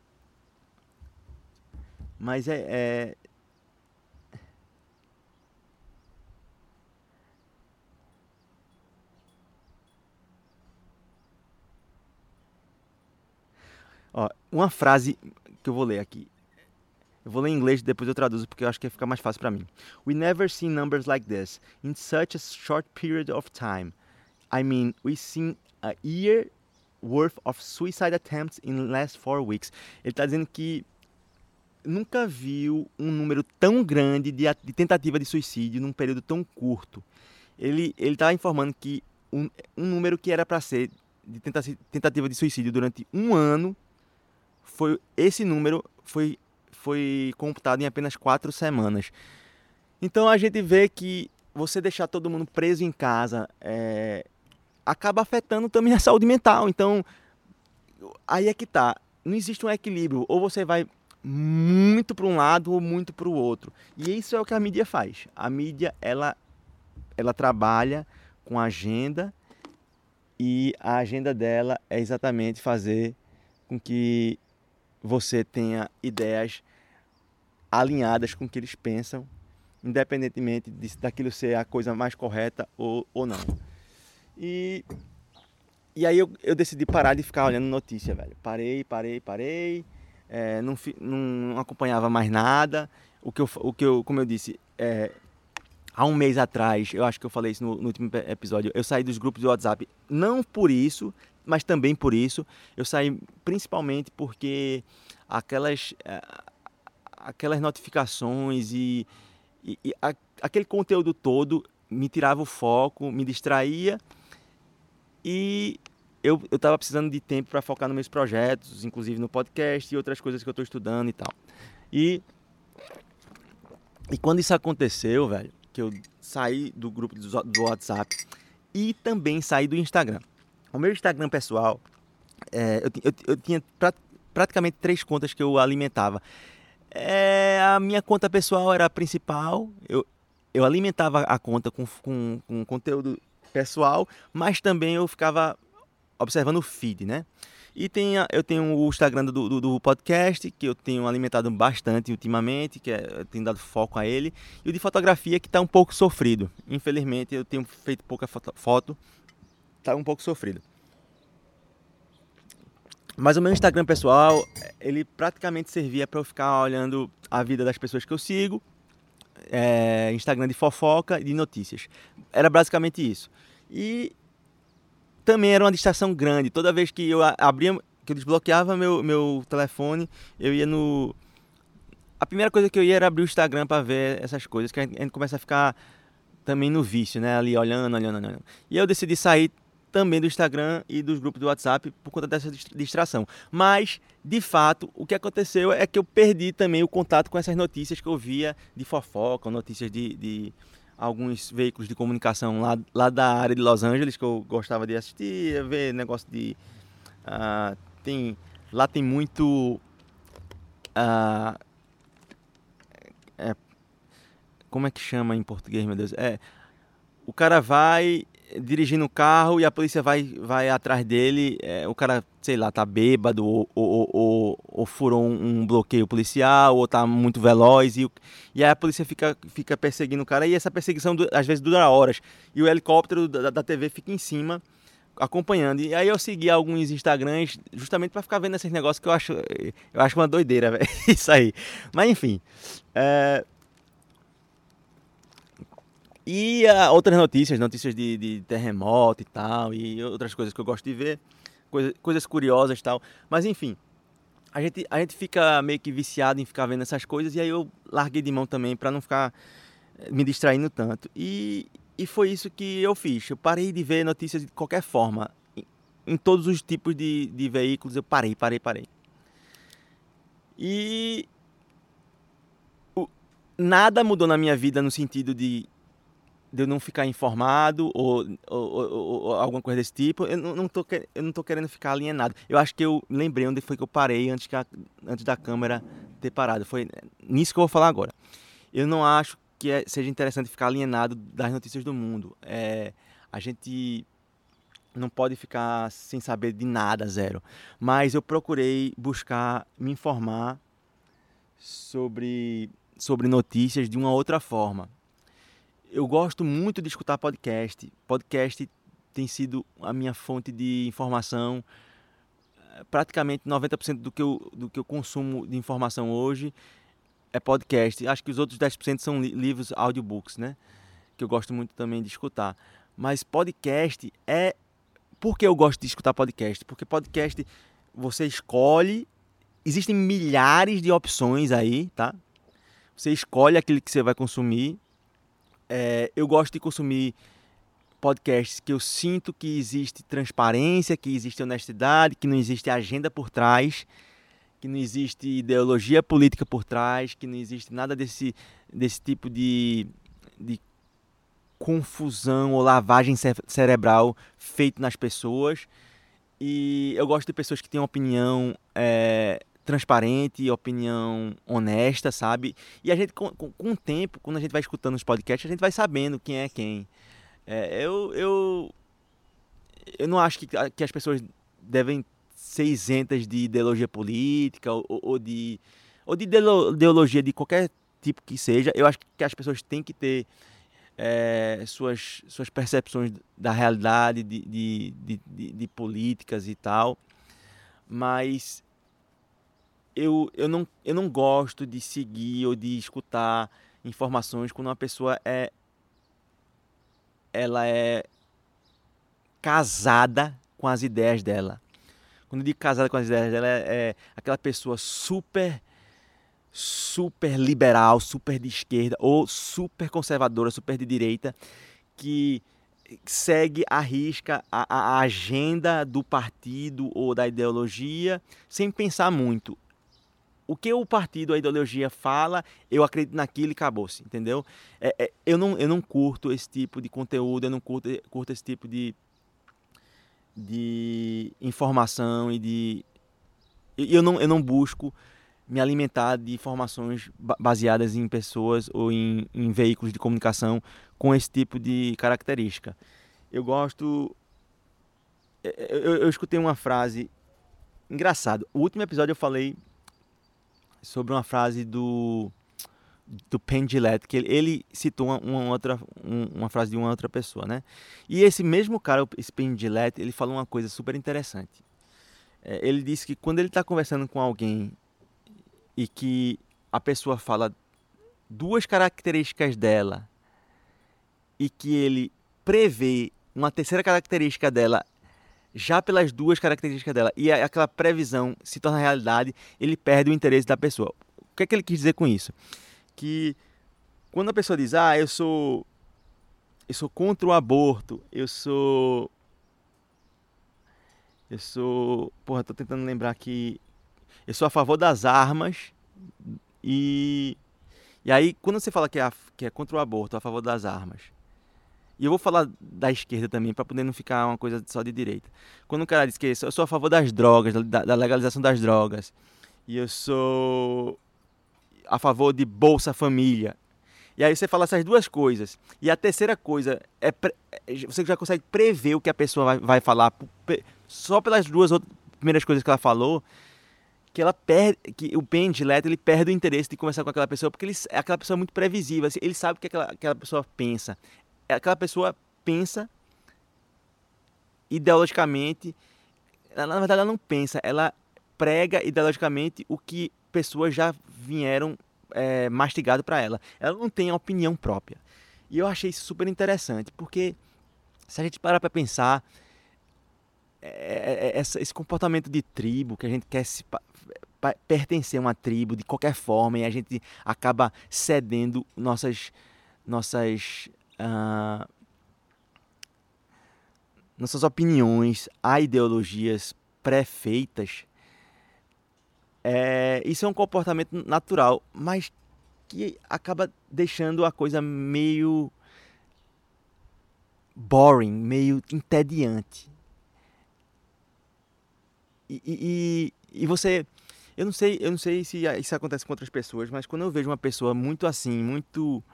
mas é, é ó, uma frase que eu vou ler aqui. Eu vou ler em inglês, depois eu traduzo porque eu acho que fica mais fácil para mim. We never seen numbers like this in such a short period of time. I mean, we seen a year worth of suicide attempts in last four weeks. Ele está dizendo que nunca viu um número tão grande de, de tentativa de suicídio num período tão curto. Ele ele está informando que um, um número que era para ser de tenta, tentativa de suicídio durante um ano, foi esse número foi foi computado em apenas quatro semanas. Então a gente vê que você deixar todo mundo preso em casa é, acaba afetando também a saúde mental. Então aí é que tá. Não existe um equilíbrio. Ou você vai muito para um lado ou muito para o outro. E isso é o que a mídia faz. A mídia ela, ela trabalha com agenda e a agenda dela é exatamente fazer com que você tenha ideias alinhadas com o que eles pensam, independentemente de, daquilo ser a coisa mais correta ou, ou não. E, e aí eu, eu decidi parar de ficar olhando notícia, velho. Parei, parei, parei. É, não, não acompanhava mais nada. O que eu, o que eu como eu disse, é, há um mês atrás, eu acho que eu falei isso no, no último episódio, eu saí dos grupos do WhatsApp, não por isso, mas também por isso. Eu saí principalmente porque aquelas, aquelas notificações e, e, e a, aquele conteúdo todo me tirava o foco, me distraía e eu estava precisando de tempo para focar nos meus projetos, inclusive no podcast e outras coisas que eu estou estudando e tal. E, e quando isso aconteceu, velho, que eu saí do grupo do, do WhatsApp e também saí do Instagram. O meu Instagram pessoal, é, eu, eu, eu tinha pra, praticamente três contas que eu alimentava. É, a minha conta pessoal era a principal, eu, eu alimentava a conta com, com, com conteúdo pessoal, mas também eu ficava observando o feed, né? E tem a, eu tenho o Instagram do, do, do podcast, que eu tenho alimentado bastante ultimamente, que é, eu tenho dado foco a ele, e o de fotografia, que está um pouco sofrido. Infelizmente, eu tenho feito pouca foto, foto está um pouco sofrido. Mas o meu Instagram pessoal, ele praticamente servia para eu ficar olhando a vida das pessoas que eu sigo, é, Instagram de fofoca e de notícias. Era basicamente isso. E também era uma distração grande. Toda vez que eu abria, que eu desbloqueava meu, meu telefone, eu ia no... A primeira coisa que eu ia era abrir o Instagram para ver essas coisas, que a gente começa a ficar também no vício, né? Ali olhando, olhando, olhando. E eu decidi sair também do Instagram e dos grupos do WhatsApp por conta dessa distração. Mas, de fato, o que aconteceu é que eu perdi também o contato com essas notícias que eu via de fofoca, notícias de, de alguns veículos de comunicação lá, lá da área de Los Angeles, que eu gostava de assistir, ver negócio de... Uh, tem, lá tem muito... Uh, é, como é que chama em português, meu Deus? É, o cara vai dirigindo o carro e a polícia vai, vai atrás dele, é, o cara, sei lá, tá bêbado ou, ou, ou, ou furou um, um bloqueio policial ou tá muito veloz e, e aí a polícia fica, fica perseguindo o cara e essa perseguição às vezes dura horas e o helicóptero da, da T V fica em cima acompanhando. E aí eu segui alguns Instagrams justamente para ficar vendo esses negócios que eu acho, eu acho uma doideira, véio, isso aí. Mas enfim, é... E uh, outras notícias, notícias de, de terremoto e tal, e outras coisas que eu gosto de ver, coisa, coisas curiosas e tal. Mas enfim, a gente, a gente fica meio que viciado em ficar vendo essas coisas, e aí eu larguei de mão também para não ficar me distraindo tanto. E, E foi isso que eu fiz. Eu parei de ver notícias de qualquer forma. Em, em todos os tipos de, de veículos, eu parei, parei, parei. E o, nada mudou na minha vida no sentido de, de eu não ficar informado ou, ou, ou, ou alguma coisa desse tipo. Eu não, não tô, eu não tô querendo ficar alienado. Eu acho que eu lembrei onde foi que eu parei antes, que a, antes da câmera ter parado. Foi nisso que eu vou falar agora. Eu não acho que é, seja interessante ficar alienado das notícias do mundo. É, a gente não pode ficar sem saber de nada, zero. Mas eu procurei buscar me informar sobre, sobre notícias de uma outra forma. Eu gosto muito de escutar podcast. Podcast tem sido a minha fonte de informação. Praticamente noventa por cento do que eu, do que eu consumo de informação hoje é podcast. Acho que os outros dez por cento são li- livros, audiobooks, né? Que eu gosto muito também de escutar. Mas podcast é... Por que eu gosto de escutar podcast? Porque podcast você escolhe... Existem milhares de opções aí, tá? Você escolhe aquilo que você vai consumir. É, eu gosto de consumir podcasts que eu sinto que existe transparência, que existe honestidade, que não existe agenda por trás, que não existe ideologia política por trás, que não existe nada desse, desse tipo de, de confusão ou lavagem ce- cerebral feito nas pessoas. E eu gosto de pessoas que têm uma opinião é, transparente, opinião honesta, sabe? E a gente, com, com, com o tempo, quando a gente vai escutando os podcasts, a gente vai sabendo quem é quem. É, eu, eu, eu não acho que, que as pessoas devem ser isentas de ideologia política ou, ou de, ou de ideo- ideologia de qualquer tipo que seja. Eu acho que as pessoas têm que ter é, suas, suas percepções da realidade, de, de, de, de, de políticas e tal. Mas eu, eu, não, eu não gosto de seguir ou de escutar informações quando uma pessoa é, ela é casada com as ideias dela. Quando eu digo casada com as ideias dela, é, é aquela pessoa super, super liberal, super de esquerda ou super conservadora, super de direita, que segue à risca a, a agenda do partido ou da ideologia sem pensar muito. O que o partido, a ideologia fala, eu acredito naquilo e acabou-se, entendeu? É, é, eu, não, eu não curto esse tipo de conteúdo, eu não curto, curto esse tipo de, de informação e de... Eu não, eu não busco me alimentar de informações baseadas em pessoas ou em, em veículos de comunicação com esse tipo de característica. Eu gosto... Eu, eu, eu escutei uma frase engraçada. O último episódio eu falei sobre uma frase do, do Penn Jillette, que ele, ele citou uma, uma, outra, um, uma frase de uma outra pessoa, né? E esse mesmo cara, esse Penn Jillette, ele falou uma coisa super interessante. É, ele disse que quando ele está conversando com alguém e que a pessoa fala duas características dela e que ele prevê uma terceira característica dela já pelas duas características dela e aquela previsão se torna realidade, ele perde o interesse da pessoa. O que é que ele quis dizer com isso? Que quando a pessoa diz, ah, eu sou eu sou contra o aborto, eu sou eu sou, porra, tô tentando lembrar aqui, eu sou a favor das armas e e aí quando você fala que é, a, que é contra o aborto, a favor das armas, e eu vou falar da esquerda também, para poder não ficar uma coisa só de direita. Quando o cara diz que eu sou a favor das drogas, da, da legalização das drogas, e eu sou a favor de Bolsa Família, e aí você fala essas duas coisas, e a terceira coisa, é pre... você já consegue prever o que a pessoa vai, vai falar, só pelas duas outras primeiras coisas que ela falou, que ela perde, que o Penn Jillette, ele perde o interesse de conversar com aquela pessoa, porque ele, aquela pessoa é muito previsível, ele sabe o que aquela, aquela pessoa pensa. Aquela pessoa pensa ideologicamente, ela, na verdade ela não pensa, ela prega ideologicamente o que pessoas já vieram é, mastigado para ela. Ela não tem a opinião própria. E eu achei isso super interessante, porque se a gente parar para pensar, é, é, esse comportamento de tribo, que a gente quer se, pa, pertencer a uma tribo de qualquer forma, e a gente acaba cedendo nossas... nossas Uh, nossas opiniões a ideologias pré-feitas, é, isso é um comportamento natural, mas que acaba deixando a coisa meio boring, meio entediante. E, e, e você, eu não sei, eu não sei se isso acontece com outras pessoas, mas quando eu vejo uma pessoa muito assim, muito,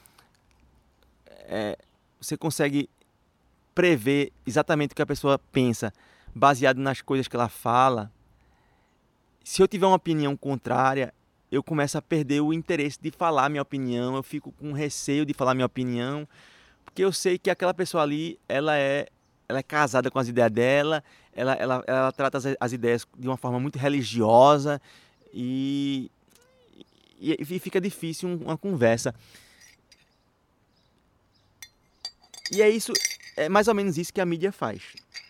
é, você consegue prever exatamente o que a pessoa pensa, baseado nas coisas que ela fala. Se eu tiver uma opinião contrária, eu começo a perder o interesse de falar minha opinião, eu fico com receio de falar minha opinião, porque eu sei que aquela pessoa ali, ela é, ela é casada com as ideias dela, ela, ela, ela trata as, as ideias de uma forma muito religiosa e, e, e fica difícil uma conversa. E é isso, é mais ou menos isso que a mídia faz.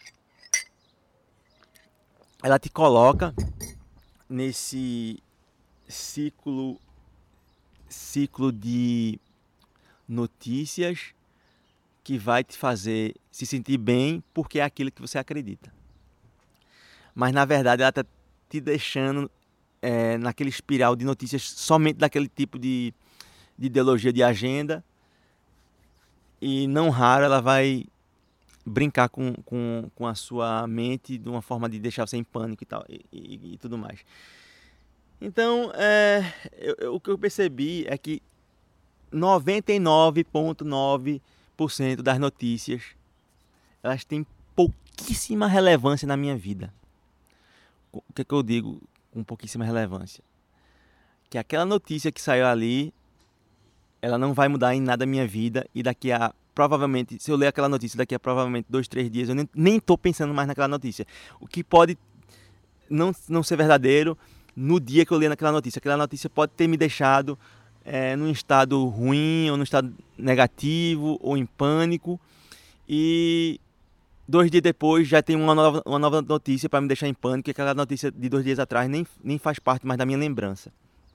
Ela te coloca nesse ciclo, ciclo de notícias que vai te fazer se sentir bem porque é aquilo que você acredita. Mas na verdade ela está te deixando é, naquele espiral de notícias somente daquele tipo de, de ideologia de agenda, e não raro ela vai brincar com, com, com a sua mente de uma forma de deixar você em pânico e tal, e, e, e tudo mais. Então, é, eu, eu, o que eu percebi é que noventa e nove vírgula nove por cento das notícias, elas têm pouquíssima relevância na minha vida. O que é que eu digo com pouquíssima relevância? Que aquela notícia que saiu ali, ela não vai mudar em nada a minha vida, e daqui a, provavelmente, se eu ler aquela notícia daqui a provavelmente dois, três dias, eu nem, nem tô pensando mais naquela notícia. O que pode não, não ser verdadeiro no dia que eu ler naquela notícia. Aquela notícia pode ter me deixado é, num estado ruim, ou num estado negativo, ou em pânico, e dois dias depois já tem uma nova, uma nova notícia para me deixar em pânico, e aquela notícia de dois dias atrás nem, nem faz parte mais da minha lembrança.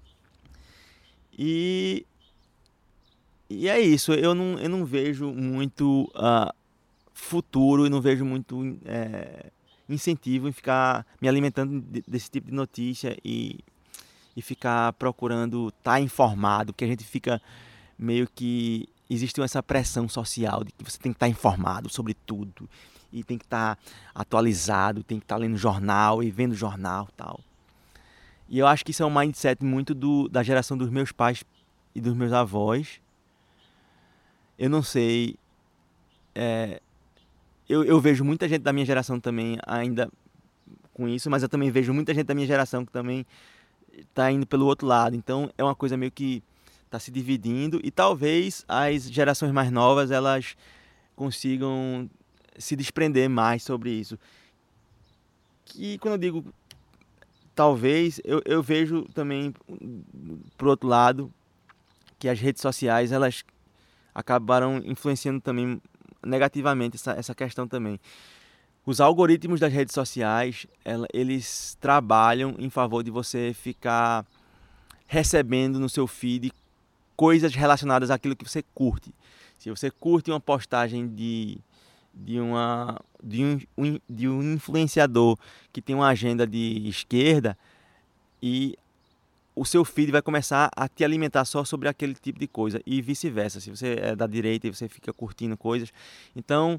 E, e é isso, eu não, eu não vejo muito uh, futuro, e não vejo muito é, incentivo em ficar me alimentando de, desse tipo de notícia, e, e ficar procurando estar informado, porque a gente fica meio que... Existe essa pressão social de que você tem que estar informado sobre tudo, e tem que estar atualizado, tem que estar lendo jornal e vendo jornal e tal. E eu acho que isso é um mindset muito do, da geração dos meus pais e dos meus avós. Eu não sei... É, eu, eu vejo muita gente da minha geração também ainda com isso, mas eu também vejo muita gente da minha geração que também está indo pelo outro lado. Então é uma coisa meio que está se dividindo, e talvez as gerações mais novas elas consigam se desprender mais sobre isso. Que quando eu digo talvez, eu, eu vejo também, por outro lado, que as redes sociais elas acabaram influenciando também negativamente essa, essa questão também. Os algoritmos das redes sociais, ela, eles trabalham em favor de você ficar recebendo no seu feed coisas relacionadas àquilo que você curte. Se você curte uma postagem de, de, uma, de, um, de um influenciador que tem uma agenda de esquerda, e o seu feed vai começar a te alimentar só sobre aquele tipo de coisa, e vice-versa. Se você é da direita e você fica curtindo coisas, então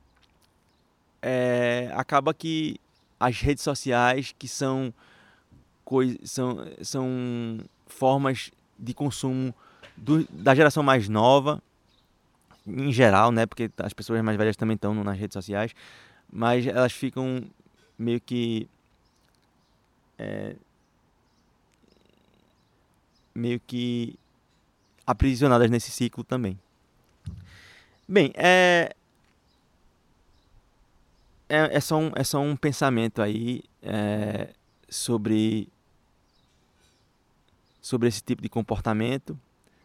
é, acaba que as redes sociais, que são, coi- são, são formas de consumo do, da geração mais nova, em geral, né? Porque as pessoas mais velhas também estão nas redes sociais, mas elas ficam meio que é, meio que aprisionadas nesse ciclo também. Bem, é, é, é, só, um, é só um pensamento aí é, sobre, sobre esse tipo de comportamento,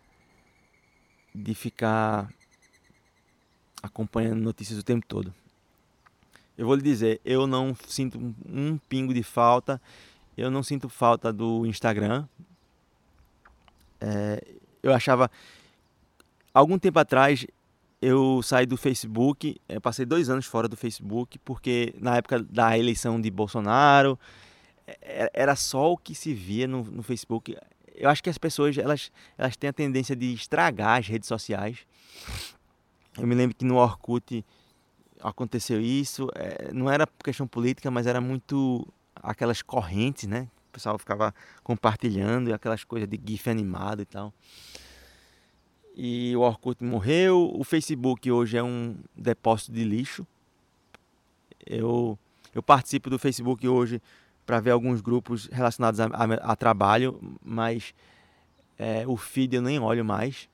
de ficar acompanhando notícias o tempo todo. Eu vou lhe dizer, eu não sinto um, um pingo de falta, eu não sinto falta do Instagram. É, eu achava, algum tempo atrás, eu saí do Facebook, eu passei dois anos fora do Facebook, porque na época da eleição de Bolsonaro, era só o que se via no, no Facebook. Eu acho que as pessoas, elas, elas têm a tendência de estragar as redes sociais. Eu me lembro que no Orkut aconteceu isso, é, não era questão política, mas era muito aquelas correntes, né? O pessoal ficava compartilhando, e aquelas coisas de gif animado e tal. E o Orkut morreu, o Facebook hoje é um depósito de lixo. Eu, eu participo do Facebook hoje para ver alguns grupos relacionados a, a, a trabalho, mas é, o feed eu nem olho mais.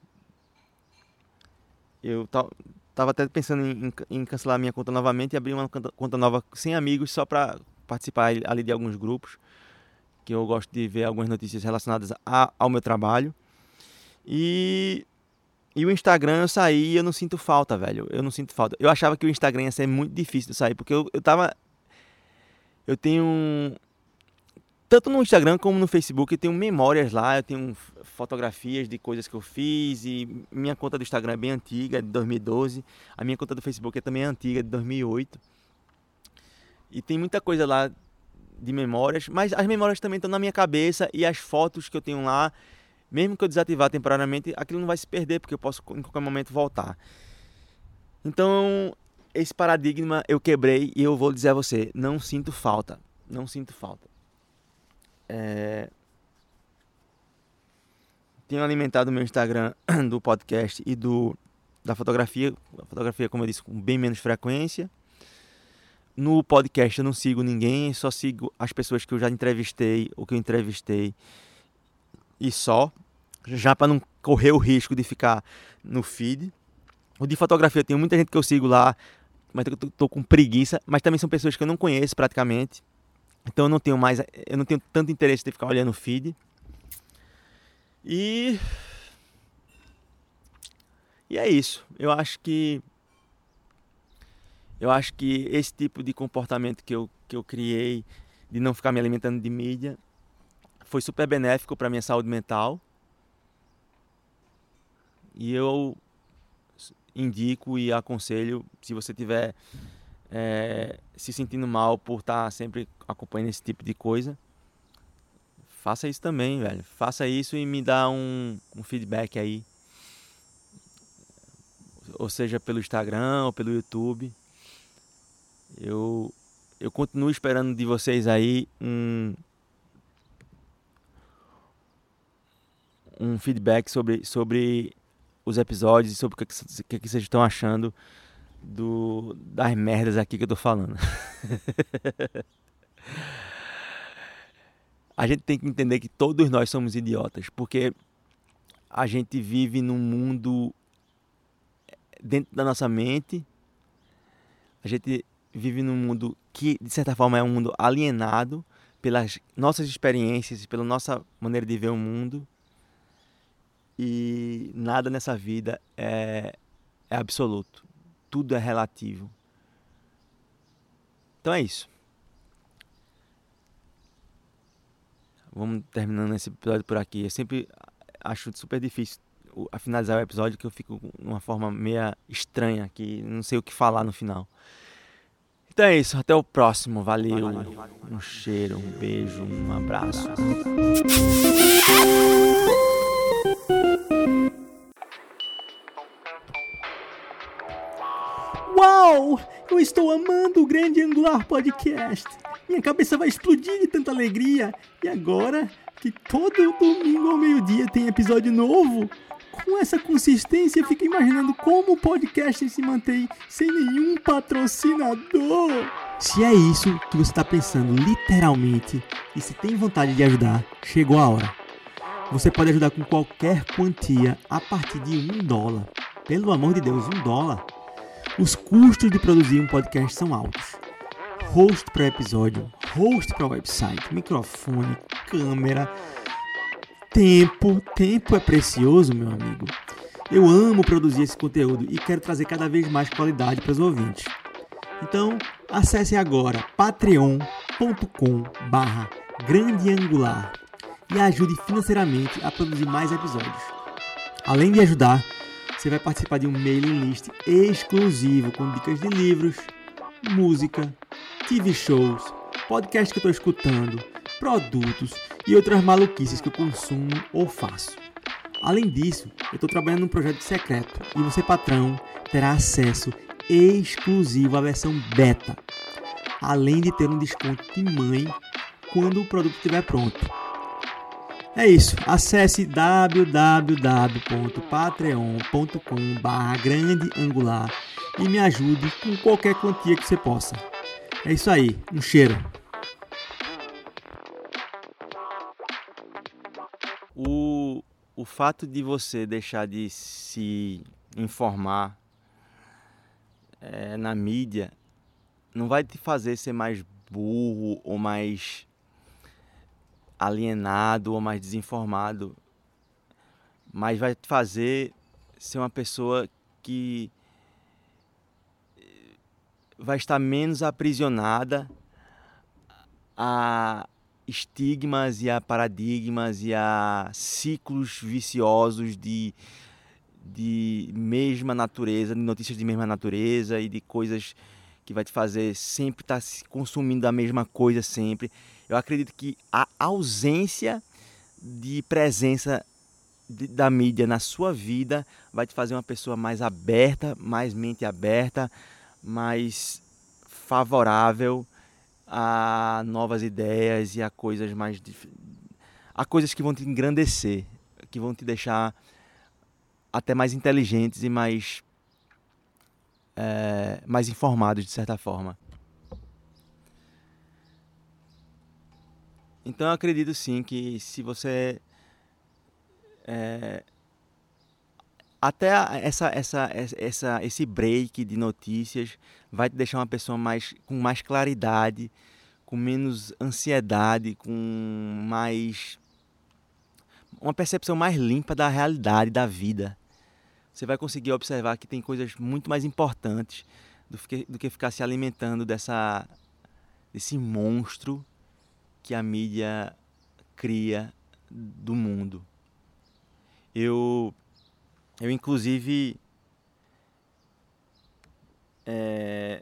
Eu estava até pensando em, em cancelar minha conta novamente e abrir uma conta nova sem amigos, só para participar ali de alguns grupos, que eu gosto de ver algumas notícias relacionadas a, ao meu trabalho. E... E o Instagram eu saí e eu não sinto falta, velho. Eu não sinto falta. Eu achava que o Instagram ia ser muito difícil de sair, porque eu, eu tava... Eu tenho... Tanto no Instagram como no Facebook, eu tenho memórias lá, eu tenho fotografias de coisas que eu fiz, e minha conta do Instagram é bem antiga, é de dois mil e doze. A minha conta do Facebook é também antiga, é de dois mil e oito. E tem muita coisa lá de memórias, mas as memórias também estão na minha cabeça, e as fotos que eu tenho lá, mesmo que eu desativar temporariamente, aquilo não vai se perder, porque eu posso em qualquer momento voltar. Então, esse paradigma eu quebrei e eu vou dizer a você, não sinto falta. Não sinto falta. É... Tenho alimentado o meu Instagram do podcast e do, da fotografia. A fotografia, como eu disse, com bem menos frequência. No podcast eu não sigo ninguém, só sigo as pessoas que eu já entrevistei ou que eu entrevistei. E só, já para não correr o risco de ficar no feed. O de fotografia, tem muita gente que eu sigo lá, mas eu tô, tô com preguiça, mas também são pessoas que eu não conheço praticamente. Então eu não tenho mais, eu não tenho tanto interesse de ficar olhando o feed. E E é isso. Eu acho que eu acho que esse tipo de comportamento que eu que eu criei de não ficar me alimentando de mídia foi super benéfico para minha saúde mental. E eu indico e aconselho, se você tiver é, se sentindo mal por estar sempre acompanhando esse tipo de coisa, faça isso também, velho. Faça isso e me dá um, um feedback aí. Ou seja, pelo Instagram ou pelo YouTube. Eu, eu continuo esperando de vocês aí um... um feedback sobre, sobre os episódios e sobre o que, que, que vocês estão achando do, das merdas aqui que eu tô falando. A gente tem que entender que todos nós somos idiotas, porque a gente vive num mundo dentro da nossa mente, a gente vive num mundo que, de certa forma, é um mundo alienado pelas nossas experiências, pela nossa maneira de ver o mundo. E nada nessa vida é, é absoluto. Tudo é relativo. Então é isso. Vamos terminando esse episódio por aqui. Eu sempre acho super difícil a finalizar o episódio, que eu fico de uma forma meio estranha, que não sei o que falar no final. Então é isso. Até o próximo. Valeu. Um cheiro, um beijo, um abraço. Uau! Eu estou amando o Grande Angular Podcast. Minha cabeça vai explodir de tanta alegria. E agora que todo domingo ao meio-dia tem episódio novo, com essa consistência, fico imaginando como o podcast se mantém sem nenhum patrocinador. Se é isso que você está pensando literalmente e se tem vontade de ajudar, chegou a hora. Você pode ajudar com qualquer quantia a partir de um dólar. Pelo amor de Deus, um dólar. Os custos de produzir um podcast são altos. Host para episódio, host para website, microfone, câmera, tempo. Tempo é precioso, meu amigo. Eu amo produzir esse conteúdo e quero trazer cada vez mais qualidade para os ouvintes. Então, acesse agora patreon ponto com barra grande angular e ajude financeiramente a produzir mais episódios. Além de ajudar, você vai participar de um mailing list exclusivo com dicas de livros, música, T V shows, podcast que eu estou escutando, produtos e outras maluquices que eu consumo ou faço. Além disso, eu estou trabalhando num projeto secreto e você, patrão, terá acesso exclusivo à versão beta, além de ter um desconto de mãe quando o produto estiver pronto. É isso, acesse w w w ponto patreon ponto com barra grande angular e me ajude com qualquer quantia que você possa. É isso aí, um cheiro. O, o fato de você deixar de se informar é, na mídia não vai te fazer ser mais burro ou mais alienado ou mais desinformado, mas vai te fazer ser uma pessoa que vai estar menos aprisionada a estigmas e a paradigmas e a ciclos viciosos de, de mesma natureza, de notícias de mesma natureza e de coisas que vai te fazer sempre estar se consumindo a mesma coisa sempre. Eu acredito que a ausência de presença de, da mídia na sua vida vai te fazer uma pessoa mais aberta, mais mente aberta, mais favorável a novas ideias e a coisas mais a coisas que vão te engrandecer, que vão te deixar até mais inteligentes e mais é, mais informados de certa forma. Então eu acredito sim que se você é, até essa, essa, essa, esse break de notícias vai te deixar uma pessoa mais, com mais claridade, com menos ansiedade, com mais uma percepção mais limpa da realidade, da vida. Você vai conseguir observar que tem coisas muito mais importantes do que, do que ficar se alimentando dessa, desse monstro que a mídia cria do mundo. Eu, eu inclusive, é,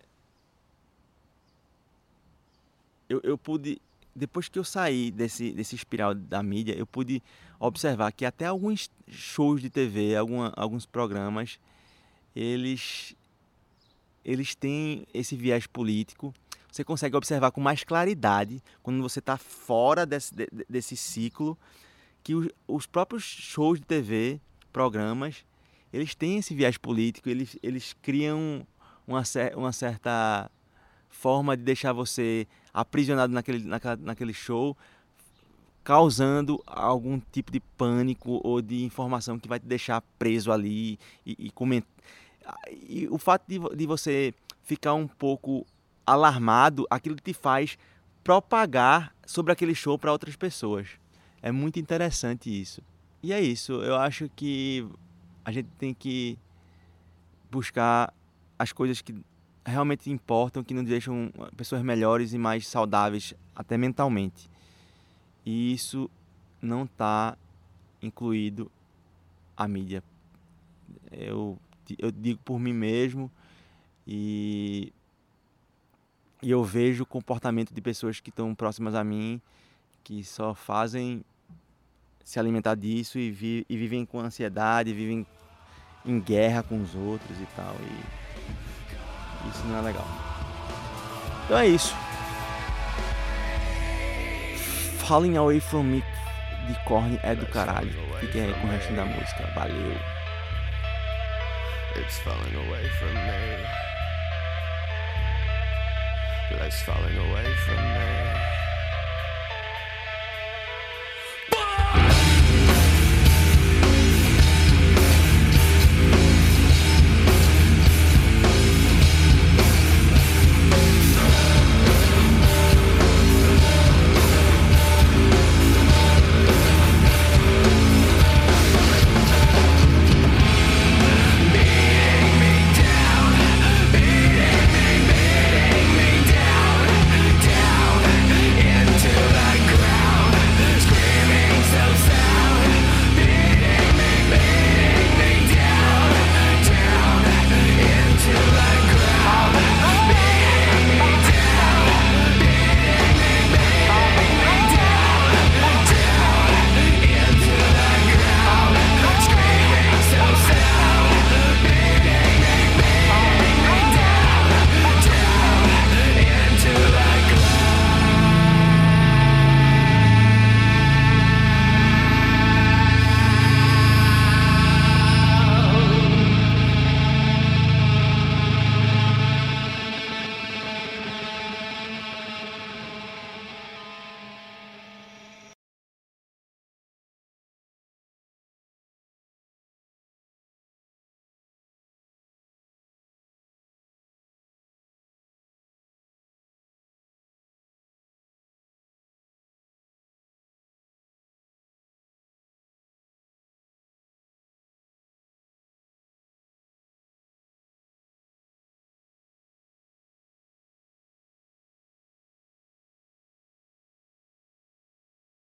eu, eu pude, depois que eu saí desse, desse espiral da mídia, eu pude observar que até alguns shows de T V, alguma, alguns programas, eles, eles têm esse viés político. Você consegue observar com mais claridade, quando você está fora desse, desse ciclo, que os, os próprios shows de T V, programas, eles têm esse viés político, eles, eles criam uma, uma certa forma de deixar você aprisionado naquele, naquela, naquele show, causando algum tipo de pânico ou de informação que vai te deixar preso ali e, e comentar. E o fato de, de você ficar um pouco alarmado, aquilo te faz propagar sobre aquele show para outras pessoas. É muito interessante isso. E é isso, eu acho que a gente tem que buscar as coisas que realmente importam, que nos deixam pessoas melhores e mais saudáveis, até mentalmente. E isso não está incluído a mídia. Eu, eu digo por mim mesmo e E eu vejo o comportamento de pessoas que estão próximas a mim, que só fazem se alimentar disso e, vi, e vivem com ansiedade, vivem em guerra com os outros e tal. E isso não é legal. Então é isso. Falling Away From Me de Korn é do caralho. Fiquem aí com o resto da música. Valeu. It's falling away from me. Less falling away from me.